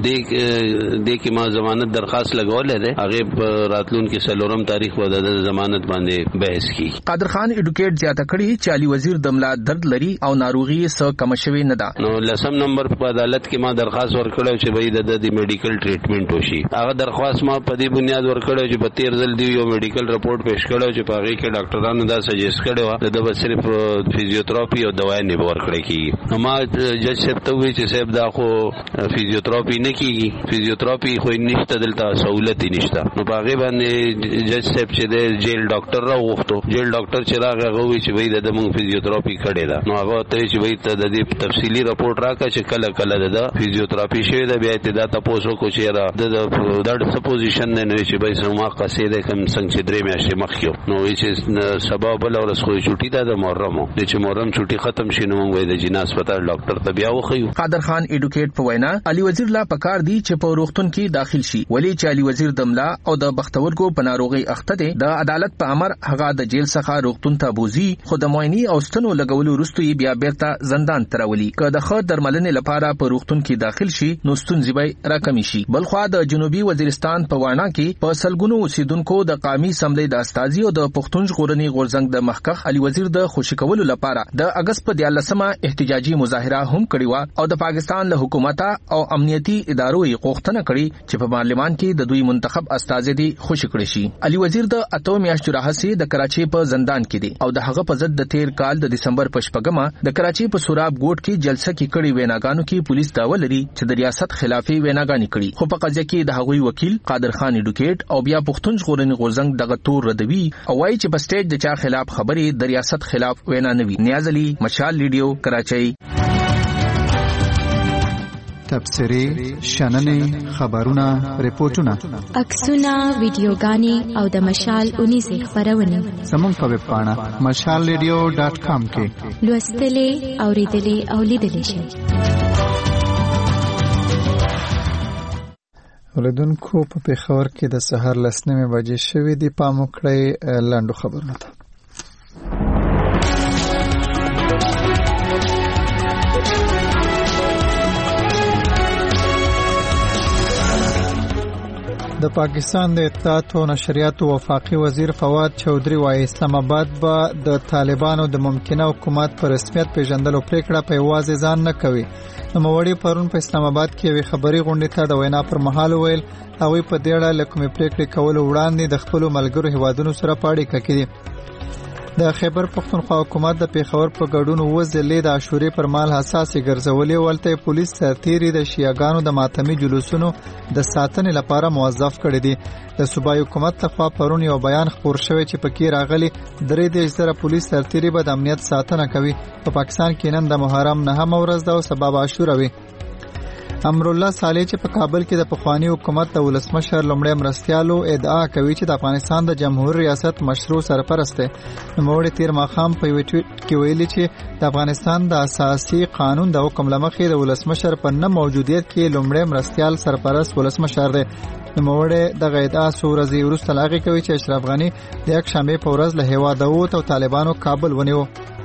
دې دې کې ما ضمانت درخواست لګولې ده هغه په راتلون کې سلورم تاریخ و د ضمانت باندې بحث کی. قادر خان اډوکیټ زیاته کړي چې علي وزیر د ملا درد لري او ناروغي سره کم شوی نه ده. نو لسم نمبر په عدالت کې ما درخواست ورکړو چې به د د میډیکل ټریټمنټ وشي. هغه درخواست ما په دې بنیاد ورکړو چې په تیر ځل دی یو میډیکل رپورټ پېښ کړو چې په هغه کې ډاکټرانو دا سجیسټ کړو د به صرف فزیوتراپي او دوايي نه ورکړي کی. نو ما جج صاحب ته وی چې صاحب دا خو فزیوتراپي نه کیږي، فزیوتراپي خو نشته دلته سہولت نشته. نو په هغه باندې جج صاحب چې د جیل ډاکټر راوغوښتو، جیل ډاکټر چې راغی هغه وی چې وای د موږ فزیوتراپي کړي دا. نو هغه ته چې وای ته د دې تفصیلی رپورټ راکړه چې کله کله د فزیوتراپي شوی دا بیا ته دا تاسو کو چې را د درد سپوزیشن نه چې به سم ما قصیده کوم څنګه چې درې میاشتې مخکیو نو چې سبب بل ورځ خو چټي دا د محرم چې محرم چټي ختم شي نو موږ د جنا هسپتال ډاکټر ته بیا وخیو. قادر خان اډوکیټ په وینا علي وزیر لا پکار دی چې په روغتون کې داخل شي ولی چې علي وزیر دملا او د بختورګو په ناروغي اخته دي د عدالت په امر هغه د جیل څخه روغتون ته بوزي خو د معاینې او ستنو لګولو وروسته یې بیا بیرته زندان تراولي. که د خو درملنې لپاره په روغتون کې داخل شي نو ستونزې به راکمې شي. بلخوا د جنوبي وزیرستان په وانا کې په سلګونو اوسیدونکو د قومي اسمبلۍ د استازي او د پښتون ژغورنې غورځنګ د مخکخ علي وزیر د خوشی کولو لپاره د اگست په دیارلسمه احتجاجي مظاهره هم کړې و او د پاکستان له حکومت او امنیتي ادارو یې غوښتنه کړې چې په پارلمان کې د دوی منتخب استازي دي خوشی کړي شي. علي وزیر د اتو میاشتو راهسي د کراچۍ په زندان کې دی او د هغه په ضد د تیر کال د دسمبر په شپږمه د کراچۍ په سوراب ګوټ کې جلسه کې کړي ویناګانو کې پولیس داوا لري چې د ریاست خلافي ویناګانی کړي خو په قضیه کې د هغوی وکیل قادر خان اډوکیټ او بیا پښتون ژغورنې غورځنګ دغه تور ردوي او وايي چې په سټیج د چا خلاف خبرې د ریاست خلاف وینا نه وي. نیاز علي، مشال ریډیو، کراچۍ. تبصرې، شننې، خبرونه، ریپورتونه، عکسونه، ویډیوګانې او د مشال اونیزه خبرونه زموږ په ویب پاڼه مشال ریډیو ډاټ کام کې لوستلې، اوریدلې او لیدلې شئ. اوریدونکو په پیښور کې د سحر لسنیمه بجې شوې دي. پام وکړئ لاندو خبرونه ته. د پاکستان د اطلاعات او نشریات وفاقي وزیر فواد چودري وايي اسلام آباد به د طالبانو د ممکنه حکومت پر رسمیت پیژندلو پریکړه په یوازې ځان نه کوي. نوموړي پرون په اسلام آباد کې یو خبري غونډه ته د وینا پر مهال ویل هغه په دې اړه لکه پریکړه کول وړاندې د خپل ملګرو هیوادونو سره پاړې کړي. د خیبر پختونخوا حکومت د پیښور په ګډون وزلې د عاشورې پر مال حساسي ګرځولې ولته پولیس سرتيري د شیعاګانو د ماتمي جلوسونو د ساتنې لپاره موظف کړي دي. د صوبایي حکومت لخوا پرون یو بیان خبر شوی چې پکې راغلي درې د زره پولیس سرتيري به د امنیت ساتنه کوي. په پاکستان کې نن د محرم نهم ورځ ده او سبب عاشوره وي. امرالله صالح چې په کابل کې د پخوانی حکومت د ولسمشر لومړی مرستیالو ادعا کوي چې د افغانستان د جمهور ریاست مشروع سرپرست دی. نوموړي تیر ماښام په یو ټویټ کې ویلي چې د افغانستان د اساسي قانون د حکم لمخې د ولسمشر په نه موجودیت کې لومړی مرستیال سرپرست ولسمشر دی. نوموړي د ادعا څو ورځې وروسته لاغي کوي چې اشرف غني د یک شنبه په ورځ له هیواده ووت او طالبانو کابل ونیو.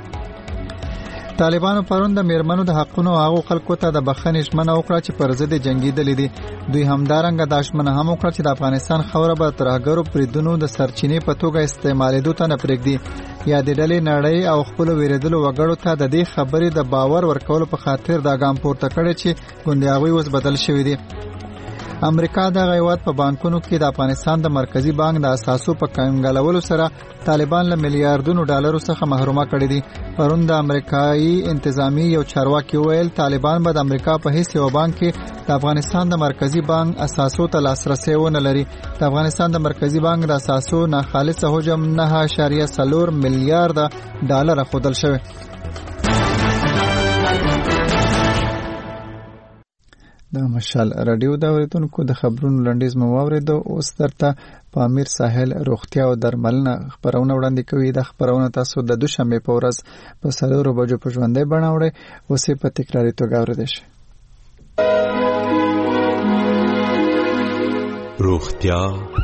طالبانو پرون د میرمنو د حقونو هغه خلکو ته د بخښنې ژمنه وکړه چې پر ضد جنگیدلې دي. دوی همدارنګه د ژمنه هم وکړه چې د افغانستان خوره به ترهګرو پریدونو د سرچینې په توګه استعمالېدو ته نه پرېږدي. یا د ډلې نړۍ او خپل ویریدلو وګړو ته د دې خبرې د باور ورکولو په خاطر دا ګام پورته کړی چې ګوندیاوی اوس بدل شوی دی. امریکا د غیوات په بانکونو کې د افغانستان د مرکزی بانک د اساسو په کنګالولو سره طالبان له میلیارډونو ډالرو څخه محرومه کړي دي. پرون د امریکایي انتظامی یو چارواکي ویل طالبان به د امریکا په هیڅ یو بانک کې د افغانستان د مرکزی بانک اساسو ته لاسرسي ونه لري. د افغانستان د مرکزی بانک د اساسو ناخالص حجم نه اعشاریه څلور میلیارډ ډالر خودل شوی. د مشال رادیو دا اوریدونکو د خبرونو لنډیز مو واوریدو. اوس درته پامیر ساحل روغتیا او درملنه خبرونه وړاندې کوي. د خبرونه تاسو د دوشنبه په ورځ په سلورو بجو په ژوندۍ بڼه وړئ. اوس په تکراري توګه اوریدئ شئ. روغتیا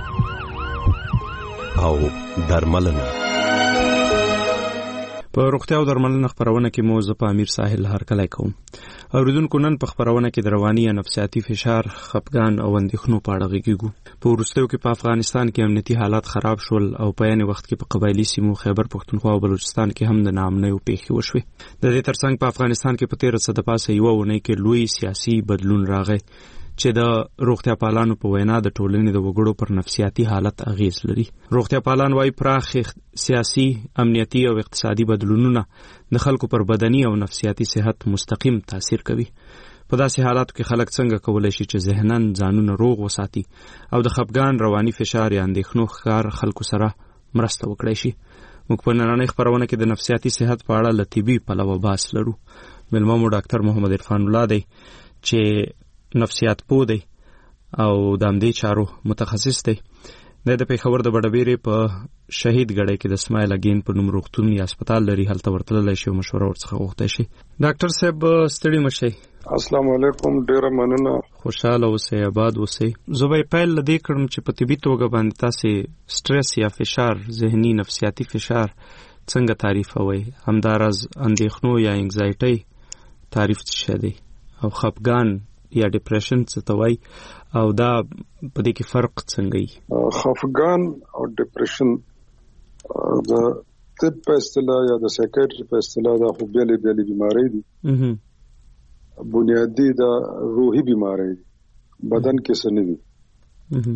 او درملنه. په روغتیا او درملنه خبرونه کې مو زه په امیر ساحل هرکلی کوم. اوریدونکو نن په خبرونه کې د رواني یا نفسیاتي فشار، خپګان او اندېښنو په اړه غږیږو. په وروستیو کې په افغانستان کې امنیتي حالات خراب شول او په یعنی وخت کې په قبایلی سیمو خیبر پختونخوا او بلوچستان کې هم د ناامنیو پیښې وشوې. د دې ترڅنګ په افغانستان کې په تیر څه د پاسه یو ونې کې لوی سیاسي بدلون راغی چې د روغتیا پالانو په وینا د ټولنې د وګړو پر نفسیاتي حالت اغیز لري. روغتیا پالان وايي پراخ سیاسي، امنیتي او اقتصادي بدلونونه د خلکو پر بدني او نفسیاتي صحت مستقیم تاثیر کوي. په داسې حالاتو کې خلک څنګه کولای شي چې ذهنن ځانونه روغ وساتي او د خپګان، رواني فشار یا اندېښنو ښکار خلکو سره مرسته وکړي شي. موږ په نننۍ خبرونه کې د نفسیاتي صحت په اړه له طبي پلوه بحث لرو. مېلمه مو ډاکټر محمد عرفان الله دی چې نفسیات پوه دی او د همدې چارو متخصص دی. د پیښور د بډبیرې په شهید ګړی کې د اسماعیل اګین په نوم روغتون یا هسپتال لري. هلته ورتللی شي او مشوره ورڅخه غوښتی شي. ډاکټر صاحب ستړي مه شئ. السلام علیکم، ډیره مننه. خوشحاله اوسئ، آباد اوسئ. زه به پیل له دې کړم چې په طبي توګه باندې تاسې سټرس یا فشار، ذهني نفسیاتي فشار څنګه تعریفوئ؟ همداراز اندېښنو یا انګزایټۍ تعریف څه شی دی او خپګان یا ډیپریشن څه ته وایي او دا په دې کې فرق څنګه وي؟ خفګان او ډیپریشن د طب په اصطلاح یا د سایکیاتري په اصطلاح دا خو بیلې بیلې بیماری دي. بنیادی دا روحي بیماری دي، بدن کې څه نه دي.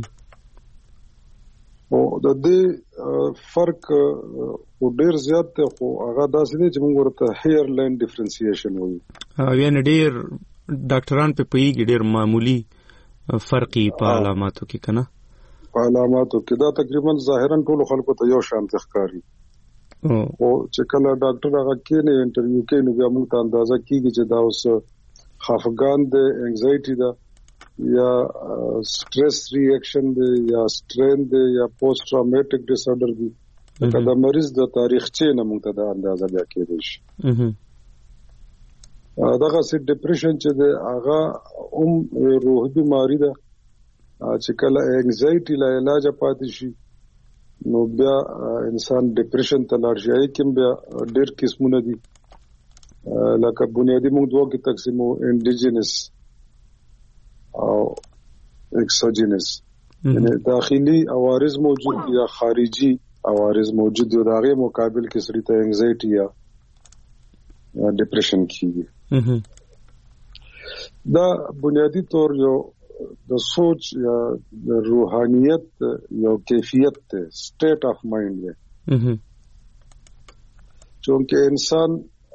او د دې فرق خو ډیر زیات دی، خو هغه داسې دی چې موږ ورته هیر لاین ډیفرنسیشن وایو. یعنې ډیر ډاکټران په پوهیږي ډیر معمولی فرقي په علاماتو کې کنه. په علاماتو کې دا تقریبا ظاهرا ټول خلکو ته یو شان ښکاري. او چې کله ډاکټر هغه کې نه انټرویو کوي نو بیا موږ ته اندازه کیږي چې دا اوس خفګان دی، انګزایټي ده یا سټرس ریاکشن دی یا سټرین دی یا پوسټ ټراوماټیک ډیس آرډر دی. دا مریض د تاریخچې نه موږ ته دا اندازه بیا کېدای شي. دغه سي ډیپریشن چې د هغه هم روحي بیماری ده چې کله انګزایټي لا علاج پاتې شي نو بیا انسان ډیپریشن ته لاړ شي. کوم بیا ډېر قسمونه دي لکه بنیادی موږ دوه کې تقسیمو انډیجنس او اکسوجینس، یعنی داخلي عوارض موجود یا خارجي عوارض موجود دي، دا غي مقابل کې سړی ته انګزایټي یا ډیپریشن کیږي. دا بنیادی طور یو د سوچ یا د روحانیت یو کیفیت ته سټیټ اف مایند دی، چونکه انسان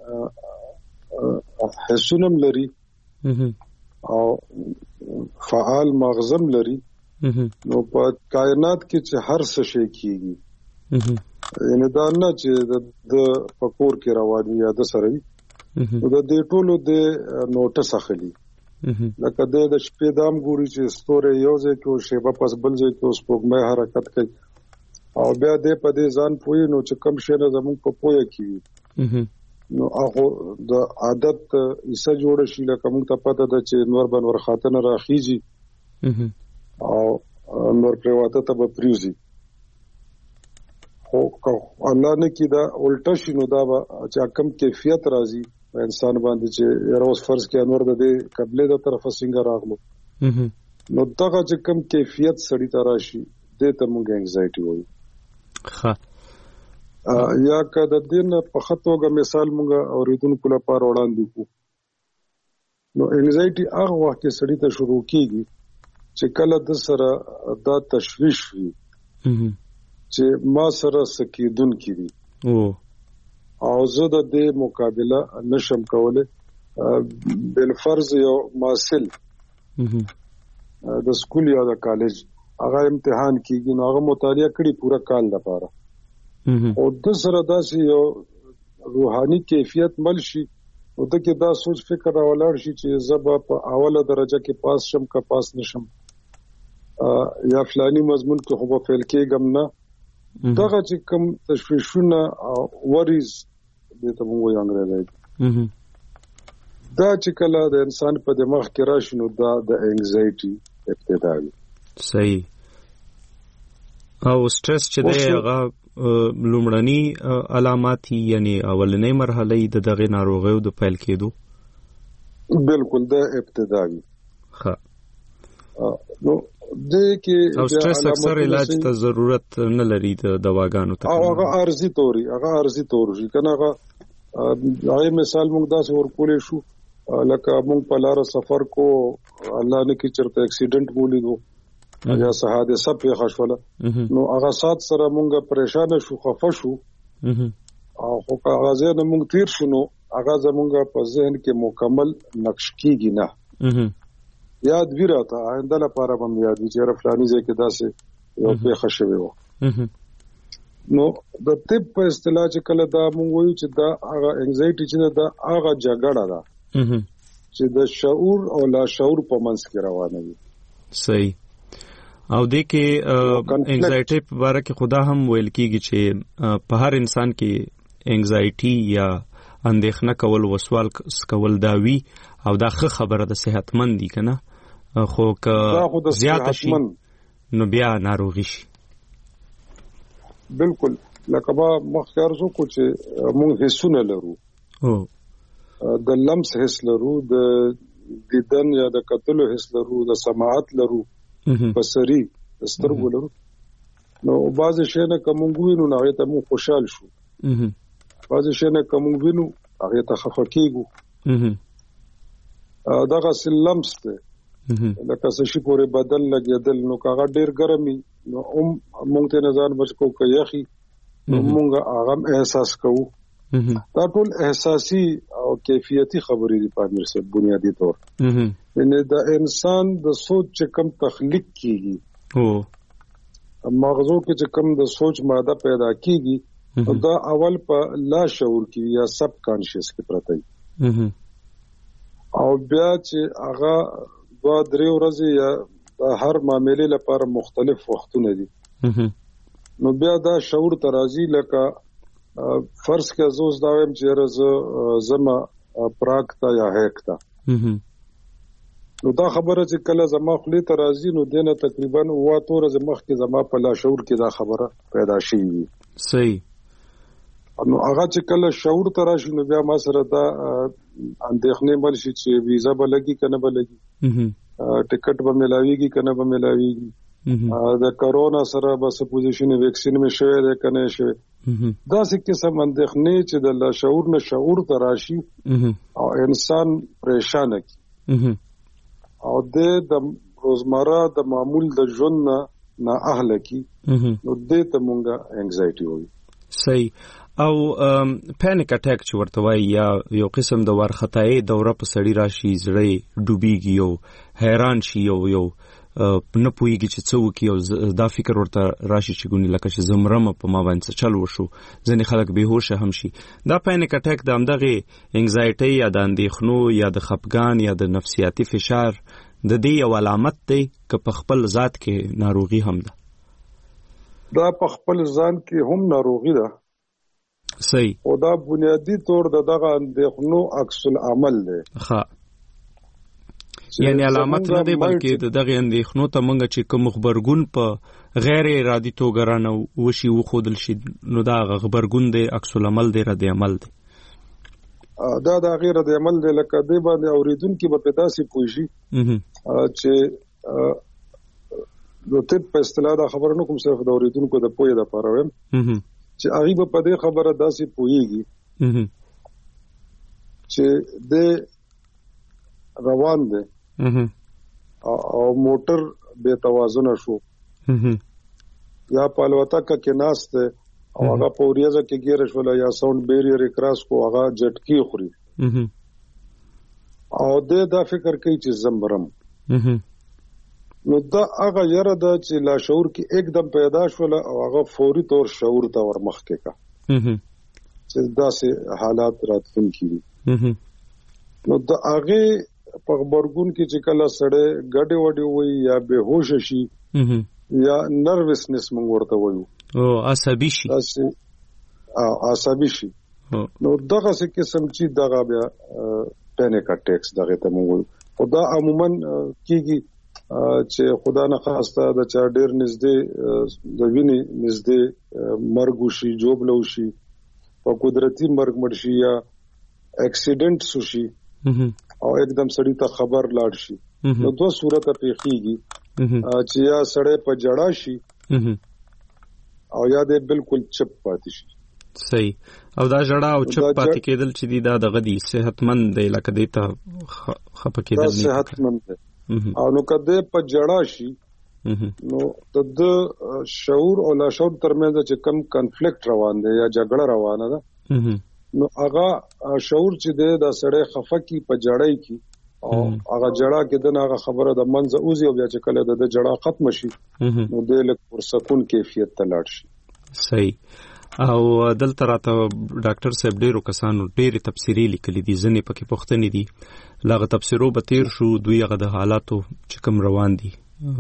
حسونم لري او فعال مغزم لري، نو په کائنات کې چې هر څه شي کیږي، یعنی دا نه چې د پکور کې رواني یا د سره وي، نو د دې ټولو د نوټس اخلي. لکه د شپې دام ګوري چې ستوره یو ځای کې او شیبه پس بل ځای کې اوس پوګمه حرکت کوي او بیا دې په دې ځان پوي، نو چې کم شي نه زموږ په پوهه کې نو هغه د عادت ایسه جوړ شي. لکه موږ ته پته ده چې نور بنور خاطر راخیږي او نور پرواته ته به پریوزي، خو الله نه کی دا الټا شي نو دا چې کم کیفیت راځي انسان باندې چې روز فرض کې انور د دې قبله د طرفه څنګه راغلو، نو دغه چې کم کیفیت سړی ته راشي دې ته موږ انګزایټي وایو. ښه یا که د دین په خطوګه مثال موږ اوریدونکو لپاره وړاندې کوو، نو انګزایټي هغه وخت کې سړی ته شروع کیږي چې کله د سره دا تشویش وي چې ما سره سکیدون کړي او زه د دې مقابله نشم کوله، بل فرض یو ماسل د سکول یا د کالج هغه امتحان کیږي، نو هغه مطالعه کړي پورا کال لپاره او د سره داسې یو روحاني کیفیت مل شي او د کې دا سوچ فکر راولاړ شي چې زبا په اوله درجه کې پاس شم کا پاس نشم یا فلانی مضمون کې خو په فیل کېږم نه. دغه چې کوم تشویشونه وریز دې ته موږ یې انګریزي دا چې کله د انسان په دماغ کې راشي نو دا د انګزایټي ابتدا وي. صحیح. او سټرس چې دی هغه لومړني علامات یعنی اولنۍ مرحله د دغه ناروغیو د پیل کېدو بالکل د ابتدا وي. ښه نو د کې او سټرس اکثر علاج ته ضرورت نه لري د دواګانو ته، هغه ارزي توري هغه ارزي توري کنه هغه هغه مثال موږ داسې ورکولې شو لکه موږ په لار سفر کو الله نه کی چرته اکسیډنټ ولیدو یا حادثه پیښه شوله، نو هغه سات سره موږ پریشان شو خفه شو او خو هغه ځنه موږ تیر شونو هغه زموږ په ذهن کې مکمل نقش کیږي نه یاد ویراته آینده لپاره باندې یاد وی چې رفلانی ځای کې داسې یو پیښه شوه و. نو د طب په اصطلاح چې کله دا موږ وایو چې دا هغه انګزایټي چې دا هغه جګړه ده چې د شعور او لا شعور په منځ کې روانه وي. صحیح. او د کې انګزایټي په اړه کې خدا هم ویل کیږي چې په هر انسان کې انګزایټي یا اندېښنه کول وسوال کول دا وی او دا ښه خبره ده، صحتمند دي کنه، خو که زیات شي نو بیا ناروغي شي. بالکل. لکه ما مخکار زو کو چې موږ حسونه لرو، او د لمس حس لرو، د دیدن یا د کتلو حس لرو، د سماعت لرو، بصري سترګو لرو، نو بعض شي نه کوم وینو نه هغه ته مو خوشحال شو، بعض شي نه کوم وینو هغه ته خفه کیږو. دغه لمس ته لکه څه شي پورې بدل لګیدل، نو کاغه ډیر ګرمي نو هم مونږ ته نظر بچو کوي یخي مونږ هغه احساس کوو. دا ټول احساسي او کیفیتي خبرې دي په امر سره بنیادی طور، یعنی د انسان د سوچ چې کم تخلیق کیږي او مغزو کې چې کم د سوچ ماده پیدا کیږي دا اول په لا شعور کې یا سب کانشس کې پراته وي او بیا چې هغه دوا درې ورځې یا هر معاملې لپاره مختلف وختونه دي، نو بیا دا شعور ترازی لکه فرض کې زوز دا ویم چې راز زما پراکتا یا هکتا نو دا خبره چې کله زما خلی ته راځي نو دینه تقریبا وا تور از مخ کې زما په لا شعور کې دا خبره پیدا شي. صحیح. نو هغه چې کله شعور ته راشي نو بیا ما سره دا اندېښنې مل شي چې ویزا به لګي کنه به لګي، ټیکټ به ملاويږي کنه به ملاويږي، د کرونا سره به سپوزیشن ویکسین می شوی دی کنه شوی. دا څه قسم اندېښنې چې د لا شعور نه شعور ته راشي او انسان پریشان کی او د روزمره د معمول د ژوند نه نه اهل کی، نو دې ته مونږه انګزایټي وایي. صحیح. او پانیک اٹیک چې ورته وایي یا یو قسم د وارخطایي دوره په سړی راشي، زړه ډوبېږي، یو حیران شي، یو یو نه پوهېږي چې څه وکړي، او دا فکر ورته راشي چې ګونې لکه چې زه مرمه په ما باندې څه چل وشو، ځینې خلک بېهوشه هم شي. دا پانیک اټیک د همدغې انګزایټۍ یا د اندېښنو یا د خفګان یا د نفسیاتي فشار د دې یو علامت دی که په خپل ذات کې ناروغي هم ده؟ دا په خپل ځان کې هم ناروغي ده. صحیح. او دا بنیادی طور د دغه اندېښنو عکس العمل دی. ښه. یعنی علامت نه دی بلکې د دغه اندېښنو ته مونږ چې کوم خبرګون په غیر ارادي توګه رانه وشي وښودل شي نو دا خبرګون دی، عکس العمل دی، رد عمل دی. دا د غیر رد عمل دی. لکه دی باندې اوریدونکي به په داسې پوه شي چې د طب په اصطلاح دا خبره نه کوم، صرف د اوریدونکو د پوهې دپاره وایم چې هغوی به په دې خبره داسې پوهېږي چې د روان دی او موټر بے توازن شو یا په الوتکه کې ناست دی او هغه په وریځه کې ګیره شوله یا ساوند بیریر کراس کو هغه جټکی خوري او د دا فکر کوي چې زمبرم. نو دا هغه یره ده چې لا شعور کې एकदम پیدا شوله او هغه فوري طور شعور ته ورمخ کې کا چې داسې حالات راتلونکي دي. نو دا هغه په خبرګون کې چې کله سړی ګډې وډې وي یا بېهوش شي یا نروسنس موږ ورته وایو، او عصبي شي، عصبي شي، نو دغه څه قسم چې دغه بیا پینیک اټیکس دغه ته موږ وایو. او دا عموما کېږي چې خدا نه خواسته د چا ډېر نږدې د وینې نږدې مرګ وشي، جوبله وشي، په قدرتي مرګ مړ شي یا اکسیډنټ وشي او एकदम سړی ته خبر لاړ شي. نو دوه صورته پیښیږي چې یا سړی په جړا شي او یا دې بالکل چپ پاتې شي. صحیح. او دا جړا او چپ پاتې کېدل چې دی دا دغه دی صحتمند دی، لکه دی ته خپه کېدل نه صحتمند دی. او نو کده په جړا شي نو د شعور او لا شعور ترمنځ چې کم کنفلیکټ روان دی یا جګړه روانه ده، نو هغه شعور چې دی دا سړی خفه کی په جړای کی او هغه جړه کې دغه هغه خبره د منځ اوزي او بیا چې کله د جړه ختم شي نو د لک پر سکون کیفیت ته لاړ شي. صحیح. او دلته راته ډاکټر صاحب ډیرو کسانو ډیره تفسیری لیکلي دي، ځنې پکې پوښتنې دي، لاغه تفسیرو به تیر شو، دوی هغه د حالاتو چې کوم روان دي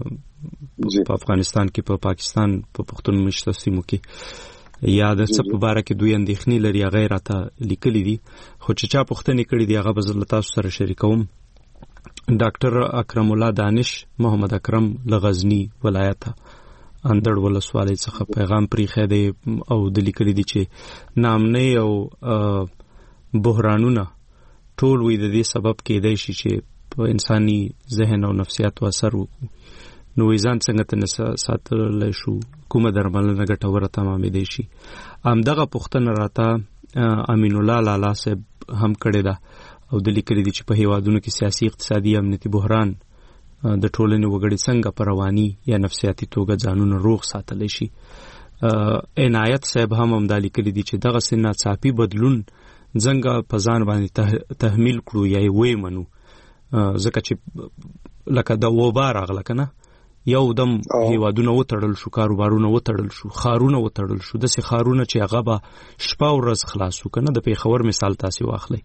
په افغانستان کې، په پاکستان په پښتون مشته سیمو کې یا د څه په باره کې دوی اندېښنې لري هغه یې راته لیکلي دي. خو چې چا پوښتنې کړي دي هغه به زه له تاسو سره شریکوم. ډاکټر اکرم الله دانش محمد اکرم له غزني ولایته اندړ ولسوالۍ څخه پیغام پریښی دی او د لیکلي دي چې ناامنۍ او بحرانونه ټول وي د دې سبب کېدی شي چې په انساني ذهن او نفسیاتو اثر وکړي. نو ځان څنګه ته ساتلی شو، کومه درملنه ګټوره تمامېدی شي؟ همدغه پوښتنه راته امین الله لالا صاحب هم کړې ده او د لیکلي دي چې په هیوادونو کې سیاسي، اقتصادي، امنیتي بحران د ټولنې وګړي څنګه په رواني یا نفسیاتي توګه ځانونه روغ ساتلی شي. عنایت صاحب هم همدا لیکلي دي چې دغسې ناڅاپي بدلون څنګه په ځان باندې تحمیل کړو یا یې ویمنو، ځکه چې لکه د وبا راغله که نه، یو دم هیوادونه وتړل شو، کاروبارونه وتړل شو، خارونه وتړل شو، داسې خارونه چې هغه به شپه ورځ خلاص وو که نه. د پیښور مثال تاسې واخلئ،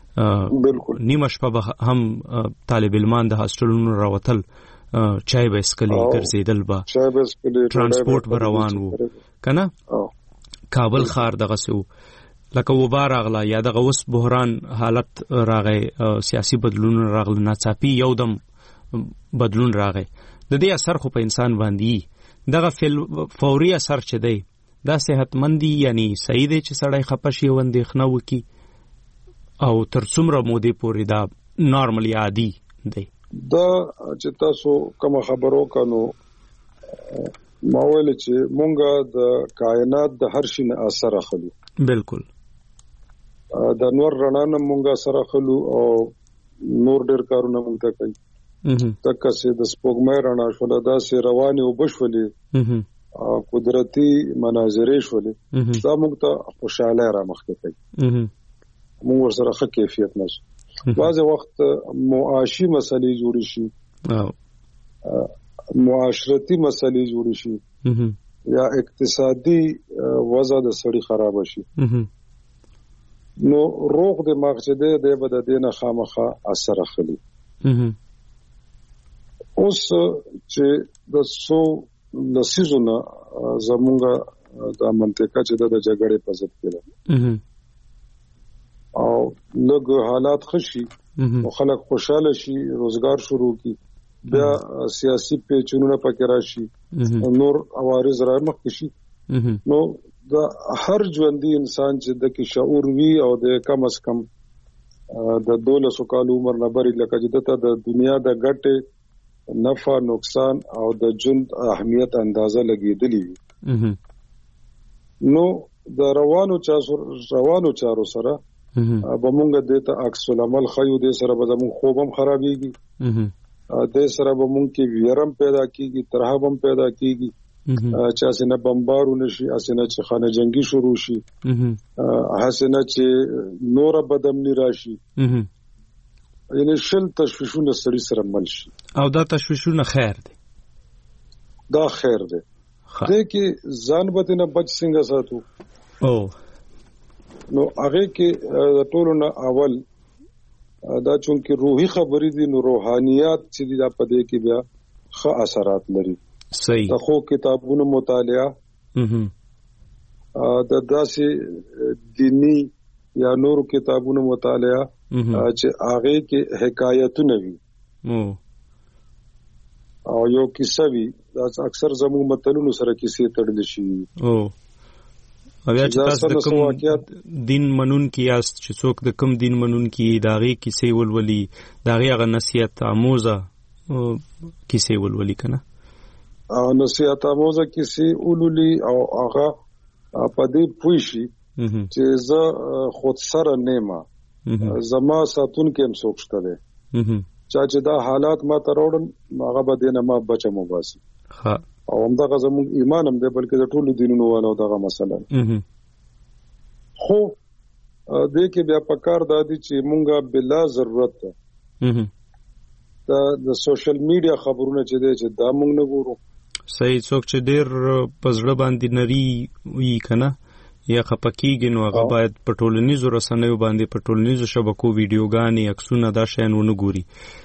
نیمه شپه به هم طالب علمان د هاسټلونو راوتل، چای به څښلې، ګرځېدل به، ترانسپورټ به روان وو که نه. کابل ښار دغسې وو. لکه وبا راغله یا دغه اوس بحران حالت راغی، سیاسي بدلونونه راغله، ناڅاپي یو دم بدلون راغی. د دې اثر خو په انسان باندې دغه فوري اثر چې دی دا صحتمندي یعنی صحیح دی چې سړی خپه شي او اندېښنه وکړي او تر څومره مودې پورې دا نارملی عادي دی؟ دا چې تاسو کوم خبرو کانو ما ویل چې مونږه د کائنات د هر شي نه اثر اخلو. بالکل. د نور رڼا نه مونږه اثر اخلو او نور ډېر کارونه مونږ ته کوي. تکه سي د سپوږمۍ رڼا شول دا سي رواني او بشولې قدرتي مناظرې شولې دا موږ ته خوشاله را مخکې کوي. موږ ورسره ښه کیفیت نشو. بعض وخت معاشي مسلې جوړې شي معاشرتي مسلې جوړې شي یا اقتصادي وضع د سړي خراب شي نو روغ دماغ چې دی د بد دینه خامخه اثر اخلي. اوس چې د سو لسیزونه زمونږه د منطقه چې د جګړې په ضد کې او لږ حالات خشي او خلک خوشاله شي روزګار شروع کی بیا سیاسي پیچونونه پکې راشي نور عوارض را مخ شي نو د هر ژوندۍ انسان چې د کې شعور وي او د کم از کم د دولسو کال عمر نه بری لکه چې د د دنیا د ګټه نفع نقصان او د ژوند اهمیت اندازه لګیدلی وي نو د روانو چارو روانو چارو سره به مونږ د ته عکس العمل خیو د سره به زموږ خوبم خرابېږي د سره به مونږ کې ویرم پیدا کیږي ترهبم پیدا کیږي چې اسنه بمبارو نشي اسنه چې خانه جنگي شروع شي اسنه چې نور بدمنی راشي یعنی شل تشویشونه سړي سره مل شي او دا تشویشونه خیر دي دا خیر دي دې کې ځان به نه بچ څنګه ساتو او نو هغه کې ټولو نه اول دا چونکه روحي خبرې دي نو روحانيات چې دا پدې کې بیا ښه اثرات لري. صحیح. د خو کتابونو مطالعه د داسې دینی یا نور کتابونو مطالعه چې هغه کې حکایتونه وي او یو کیسه وي دا اکثر زموږ متلونو سره کیسې تړل شي او بیا چې تاسو د کوم دین منون کی یاست چې څوک د کوم دین منون کی داغي کیسې ولولي داغي هغه نصیحت آموزه کیسې ولولي کنه او نصیحت آموزه کیسې ولولي او هغه په دې پوښي چې زه خود سره نیمه زما ساتون کې هم سوچته ده چا چې دا حالات ما تروړم هغه به دینه ما بچم وباسي ها او همدغه زموږ ایمان هم دی بلکې د ټولو دینونو والو دغه مسله خو دې کې بیا پکار دادی چې مونږه بلا ضرورت ده دا د سوشل میډیا خبرونه چې دی چې دا مونږ نه ګورو. صحیح. څوک چې ډېر پزړه باندې نری وي کنه یا خپکیږي نو هغه باید په ټولنیزو رسنیو باندې په ټولنیزو شبکو ویډیوګانې عکسونه دا شیان ونه ګوري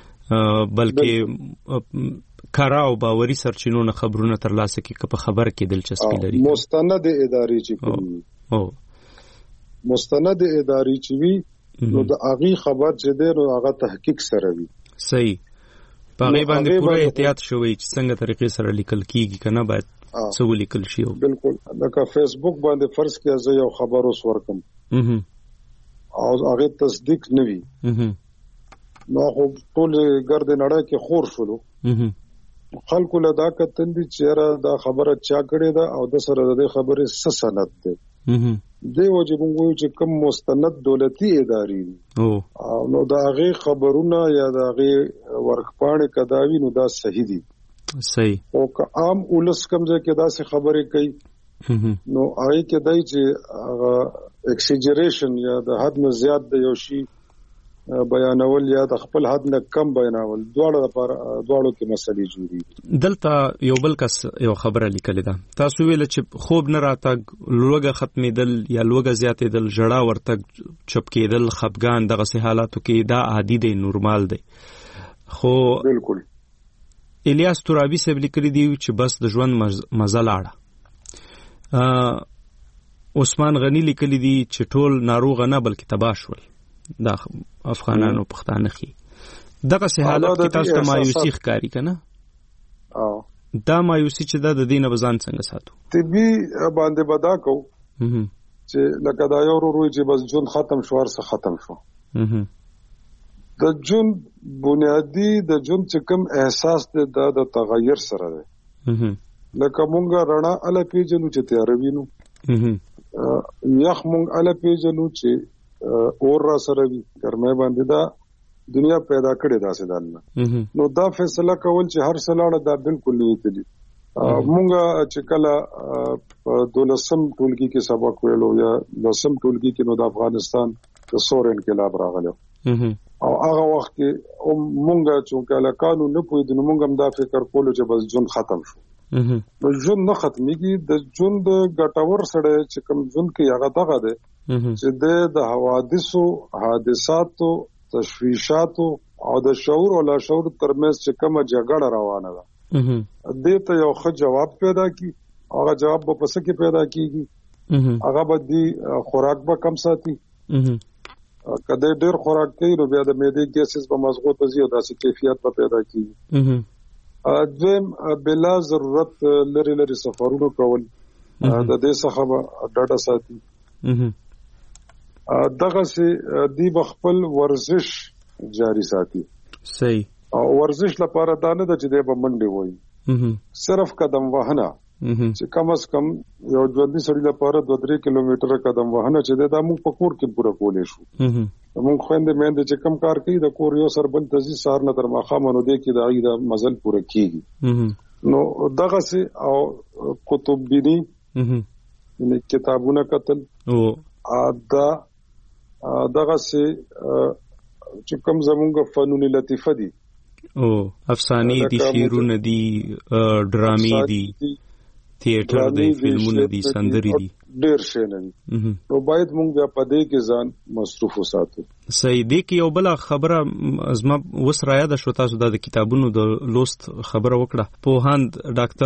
بلکې کارا او باوري سرچینو نه خبرونه ترلاسه کوي په خبر کې دلچسپي لري. مستند اداري چې کوي او مستند اداري چې وي نو د اغي خبر چې دی نو هغه تحقیق سره وي. صحیح. په هغه باندې پوره احتیاط شوی چې څنګه طریقې سره لیکل کیږي کنه باید څه ولیکل شي. بالکل لکه فیسبوک باندې فرض کړه زه یو خبر اوس ورکم او هغه تصدیق نه وي نو خو ټول ګرد نړۍ کې خور شولو خلکو له دا کتل دي چې دا خبره چا کړې ده او د سره د خبرې څه سند ده دی وجه موږ چې کوم مستند دولتي اداري او نو دا هغه خبرونه یا دا هغه ورکپاڼه کداوی نو دا صحیح دي. صحیح. او که عام ولس کمزه کې دا څه خبرې کوي نو هغه کې دای چې هغه ایکسیجریشن یا د حد نه زیات د یو شی بیانول یا د خپل حد نه کم بیانول دواړه لپاره دواړو کې مسلې جوړي. دلته یو بل کس یو خبره لیکلې ده تاسو ویل چې خوب نه راتګ لوګه ختمېدل یا لوګه زیاتېدل ژړا ورتګ چپ کېدل خپګان دغه سه حالاتو کې دا عادي دی نورمال دی خو بالکل الیاس ترابی صاحب لیکلی دی چې بس د ژوند مزه لاړه. عثمان غنی لیکلی دی چې ټول ناروغ نه بلکې تباه شول دا افغانانو پښتانه خي دغه سه حالت کې تاسو ته مایوسی ښکاری کنه؟ او دا مایوسی چې د دینه بزان څنګه ساتو؟ طبي باندې بدا کو چې لکه دا یو ورو چې بس جون ختم شو ورسه ختم شو. د جون بنیادی د جون چې کوم احساس دی دا د تغیر سره دی. لکه مونږه رڼا اله پیژنو چې تیار وینو، یخ مونږ اله پیژنو چې اور را سره وي، ګرمه باندې دا دنیا پیدا کړې دا سه دالله. نو دا فیصله کول چې هر سلاړه دا بالکل نه ویتلی. مونږه چې کله دولسم ټولګي کې سبق ویلو یا لسم ټولګي کې نو د افغانستان د سور انقلاب راغلو او هغه وخت کې مونږه چې کله قانون نه پوهیدو نو مونږ هم دا فکر کولو چې بس جون ختم شو. نو جون نه ختميږي، د جون د ګټور سره چې کوم جون کې هغه دغه ده چې د حوادثو حادثاتو تشویشاتو او د شعور او لا شعور ترمنځ چې کومه جګړه روانه ده دې ته یو ښه جواب پیدا کی. هغه جواب په پسه کې پیدا کیږي، هغه به دی خوراک به کم ساتي. کله ډېر خوراک کوي نو بیا د معدې ګیسز په مزغو ته زیات داسې کیفیت به پیدا کیږي. دویم بلا ضرورت لري لري سفرونو کول د دې څخه به ډاډه ساتي. دغه سي دی بخپل ورزش جاری ساتي. صحیح. او ورزش لپاره دا نه د چې د بمنډي وای، صرف قدم وهنه چې کم از کم یو ژوندۍ سړي لپاره دوه درې کیلومتره قدم وهنه چې دا موږ په کور کې پوره کولې شو. موږ خويندې مېندې چې کم کار کوي د کور یو سر بل تزي سار نه تر ماخامه نو دې کې د عیدا مزل پوره کیږي. نو دغه سي او کتب بینی یعنی کتابونه قتل او ادا دغه سي چې کوم زمونږ فنون لطیفه دي او افسانې دي، شعرونه دي، ډرامې دي، تیاتر دی، فلمونه دي، سندري دي، ډېر شي نه دي. نو باید مونږ بیا په دې کې ځان مصروف وساتو. صحیح دی. کې یو بل خبره ازما وس را یاد شو، تاسو د کتابونو د لوست خبره وکړه. پوهاند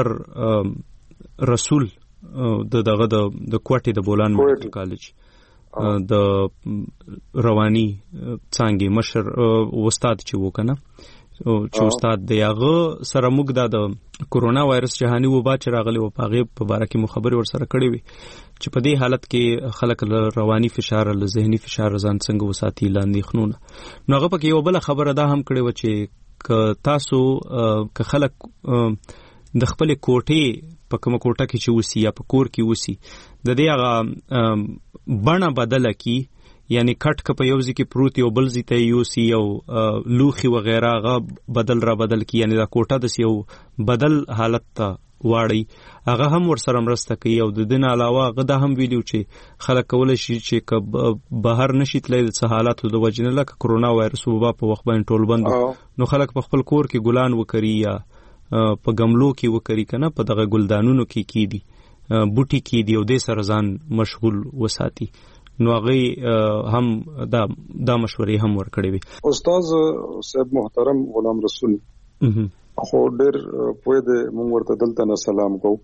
ډاکټر رسول د دغه د کوټې د بولان میډیکل کالج د رواني څنګه مشر استاد چې وکنه چې استاد دی هغه سره موږ د کورونا وایرس جهاني وبا چې راغلی و پاغه په باره کې مخبري ور سره کړی وي چې په دې حالت کې خلک له رواني فشار له ذهني فشار ځان څنګه وساتي لاندې خنونه. نو هغه پکې یو بل خبره ده هم کړی و چې ک تاسو ک خلک د خپل کوټې په کومه کوټه کې چې وسی یا په کور کې وسی د دې هغه بڼه بدله کی، یعنی کټ ک په یو ځکه پروت یو بل ځته یو سی یو لوخي وغیرہ هغه بدل را بدل کی، یعنی دا کوټه د یو بدل حالت ته واړی هغه هم ور سره مرسته کوي. او د دین علاوه هغه د هم ویلو چې خلک کول شي چې ک بهر نشي تللی د حالاتو د وجنه لکه کورونا وایرس وبا په وخت باندې ټول بند نو خلک په خپل کور کې ګلان وکړي یا په گملو کې وکړي کنه په دغه ګلدانونو کې کی دي بوټي کې دی او د سره ځان مشغول وساتي. نو هغه هم دا دا مشورې هم ورکړې وي. استاد صاحب محترم غلام رسول خو ډېر پوهه دې مونږ ورته دلته نه سلام کو.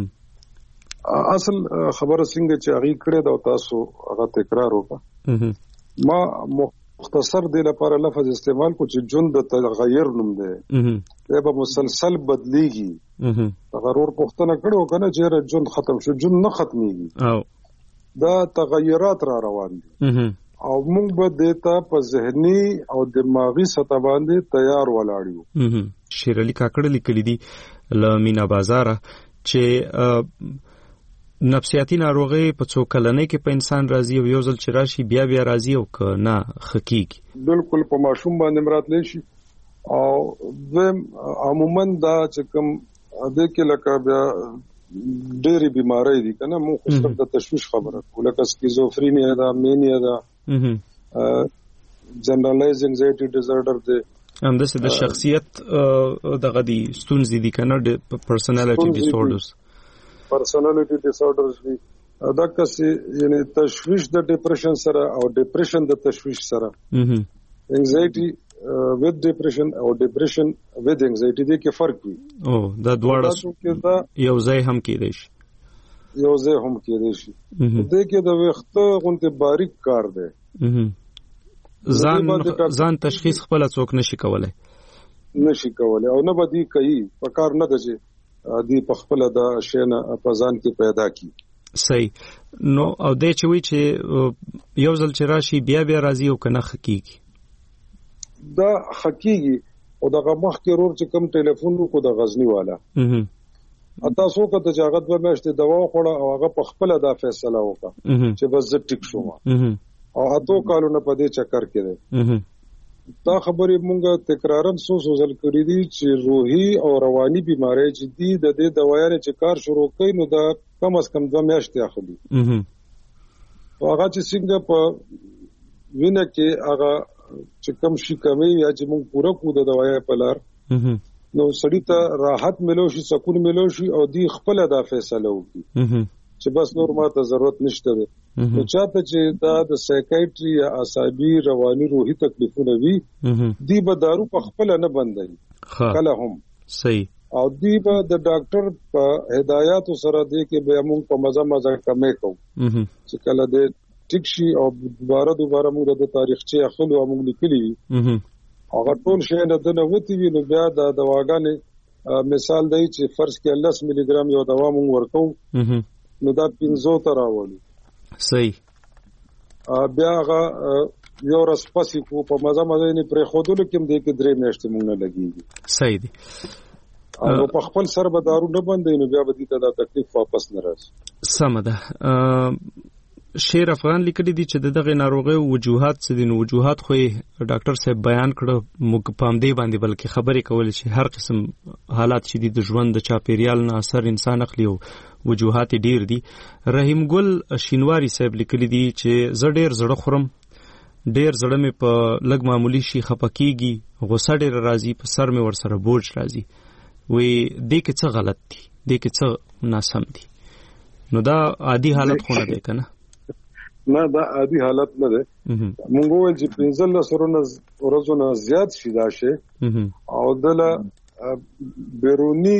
اصل خبره څنګه چې هغه کړې دا تاسو هغه تکرار وکړه. ما مختصر دی لپاره لفظ استعمال کو چې جون د تغیر نوم دی، دا به مسلسل بدلیږي. تغیر پختنه کړو کنه چې جون ختم شو، جون نه ختميږي او دا تغیرات را روان دي او موږ به دیتا په ذهني او دماغي سطح باندې تیار ولاړیو. شیر علي کاکړ لیکلی دي ل مینا بازار چې نفسیاتی ناروغي په څو کلنۍ کې په انسان راځي او یو ځل چې راشي بیا بیا راځي او که نه خکېږي. بالکل په ماشوم باندې مراتلی شي او دویم عموما دا چې کوم د کې لکه بیا ډېری بیماری دي کنه مو خو صرف د تشویش خبره کوله لکه سکیزوفرینیا دا مینیا دا جنرالایز انزایټي ډیزارډر دی هم د شخصیت دغه دي ستونزې دي کنه پرسنالټي ډیسورډرز پرسنالټي ډیسورډرز دي دا کسي یعنی تشویش د ډیپریشن سره او ډیپریشن د تشویش سره انزایټي with depression او depression with anxiety دې کې فرق وي. او دا دواړه یو ځای هم کېدای شي یو ځای هم کېدای شي. دې کې د وخت غونته باریک کار دی ځان ځان تشخیص خپل څوک نشي کولای نشي کولای او نه بدی کوي په کار نه دځي دی په خپل د شینه په ځان کې پیدا کی. صحیح. نو او د چوي چې یو ځل چې راشي بیا بیا راځي او کنه حقيقي دا حقيقي او دغه مخ کې رور چې کوم ټلیفون کو د غزنی والا اته سو کته چې هغه د میاشتې دوا خوړه او هغه په خپل دا فیصله وکړه چې بس زه ټیک شوم او اته کالونه په دې چکر کې ده. دا خبرې مونږه تکرارن سو سو ځل کړې دي چې روحي او رواني بيمارۍ چې دي د دې دوايانې چې کار شروع کړي نو دا کم از کم دوه میاشتې اخلي. او هغه چې څنګه په وینه کې هغه چې کم شي کمی یا چې مونږ پوره کو د دوايي په لار نو سړی ته راحت ملو شي سکون ملو شي او دی خپل دا فیصله وکړي چې بس نور ماته ضرورت نشته ده. نو چاته چې دا د سایکایټري یا اعصابي رواني روحي تکلیفونه وي دی به دارو په خپل نه بندي کله هم صحیح او دی به د ډاکټر په هدایت سره دی کې به موږ په مزه مزه کمې کوو چې کله د ټیک شي او دوباره دوباره موږ د تاریخچه اخلو موږ لیکلي هغه ټول شی نه د نوتی وی نو بیا د دواګانې مثال دی چې فرض کې لس ملي ګرام یو دوا موږ ورکو نو دا پنځه تر راولي. صحیح. بیا هغه یو ورځ پسې کو په مزه مزه نه پرې خودلو کې هم د کې درې میاشتې موږ نه لګيږي. صحیح دي. او په خپل سر به دارو نه بندي نو بیا به دې ته دا تکلیف واپس نه راځي. سم ده. شیر افغان لیکلي دي چې دغه ناروغي وجوهات څه دي. نو وجوهات خو ډاکټر صاحب بیان کړه موږ پام دی باندې بلکې خبرې کول چې هر قسم حالات چې دي د ژوند د چاپیریال نه اثر انسان اخلي او وجوهات ډیر دي. رحیم ګل شینواری صاحب لیکلي دي چې زه ډیر زړه خورم ډیر زړه مې په لګ معمولی شي خپکیږي غوسه ډیر راځي په سر مې ور سره بوج راځي وی دې کې څه غلط دي دې کې څه ناسم دي. نو دا عادي حالت خو نه دی کنه. نه دا عادي حالت نه ده. مونږ وایو چې پنځل سرونه ورځونه زیات شي دا شي او دله بیرونی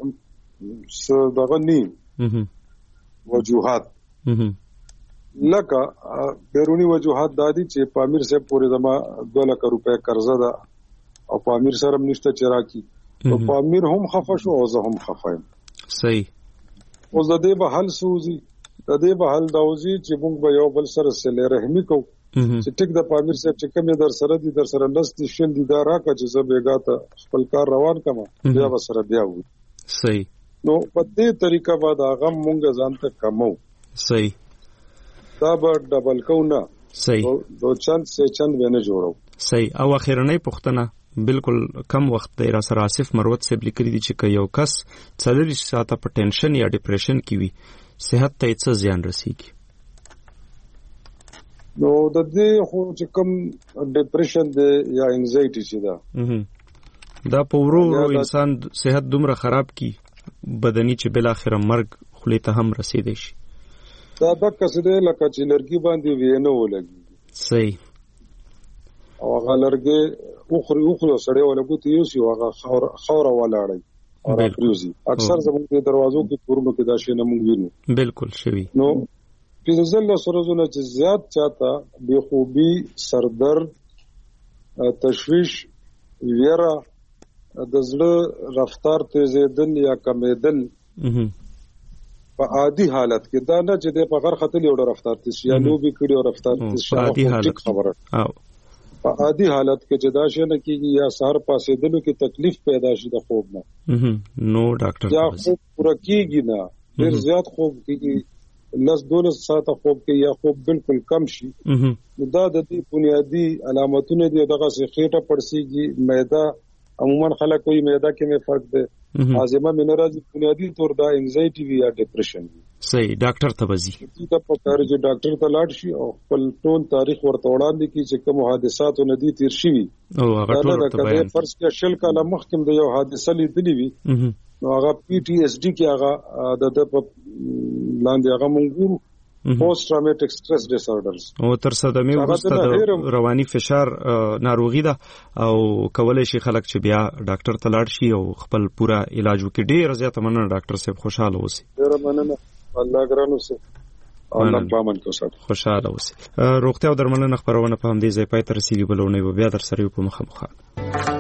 دغه نی وجوهات لکه بیرونی وجوهات دادي چې پامیر صاحب پورې دما دو لک روپے قرضه ده او پامیر سره نشته چراکی او پامیر هم خفه شو او زه هم خفه یم. صحیح. اوس د دې به حل سوزي د دې به حل داوزي چې موږ به یو بل سره صله رحمی کوو چې ټیک د پامیر صاحب چې کومه در سره دي در سره نستي شل دي دا راکه چې زه بیګا ته خپل کار روان کما بیا به سره بیا وي. صحیح. نو په دې طریقه به دا غم مونږ ځان ته کمو. صحیح. دا به ډبل کو نه. صحیح. دو چند سه چند ونه جوړو. صحیح. او اخیرنۍ پښتنه بالکل کم وخت دی را سره آصف مروت صاحب لیکلي دي چې یو کس څلوریش ساعته په ټینشن یا ډیپریشن کې وي صحت ته څه زیان رسیږي. نو د دې خو چې کوم ډیپریشن دی یا انزایټي چې دا دا په ورو ورو انسان صحت دومره خراب کی بدني چې بل اخر مرګ خلی ته هم رسیدي شي. دا د کسده لکه چې لرګي باندې وینه ولګي. صحیح. او هغه لرګي اوخري اوخري سړی ولګوت یو سی هغه خور خور ولاړی او راپریوزي اکثر زموږ د دروازو کې پورونو کې دا شی نه مونږ وینو. بالکل شوی. نو پینځل سرزونه چې زیات چاته بے خوبي سردرد تشویش ویرا د زړه رفتار تیزیدل یا کمیدل په عادي حالت کې دا نه چې د په غر خطل یو رفتار تیز یا نو به کړي او رفتار تیز په عادي حالت خبره او په عادي حالت کې چې دا شي نه کیږي یا سهار پاسې دلو کې تکلیف پیدا شي د خوب نه نو ډاکټر یا خوب پوره کیږي نه ډیر زیات خوب کیږي لس دولس ساعته خوب کې یا خوب بالکل کم شي نو دا د دې بنیادی علامتونه دي دغه څه خېټه پړسیږي معده عموما خلک کوئی معده کې مې فرق ده هاضمه منرالي بنیادی طور دا انزایټي وی یا ډیپریشن وی. صحیح. ډاکټر ته وځي دا په کار چې ډاکټر ته لاړ شي او خپل ټول تاریخ ورته وړاندې کړي چې کوم حادثات او ندي تیر شي او هغه ټول ورته بیان فرض کې شل کاله مخکې د یو حادثه لیدلې وي نو هغه پی ټی اس ډي کې هغه د د لاندې هغه مونږ پوسټ ټراوماټیک سټرس ډیس اوردرز او تر صدمه وروسته د رواني فشار ناروغي ده او کولای شي خلک چې بیا ډاکټر ته لاړ شي او خپل پورا علاج وکړي. ډیر زیات مننه ډاکټر صاحب خوشاله اوسئ. ډیر مننه الله ګرانو سه. الله پامن کو سات خوشاله اوسئ. روغتیا او درملنه خبرونه په همدې ځای پای ته رسیدي، بلونه به بیا در سره په مخه مخه.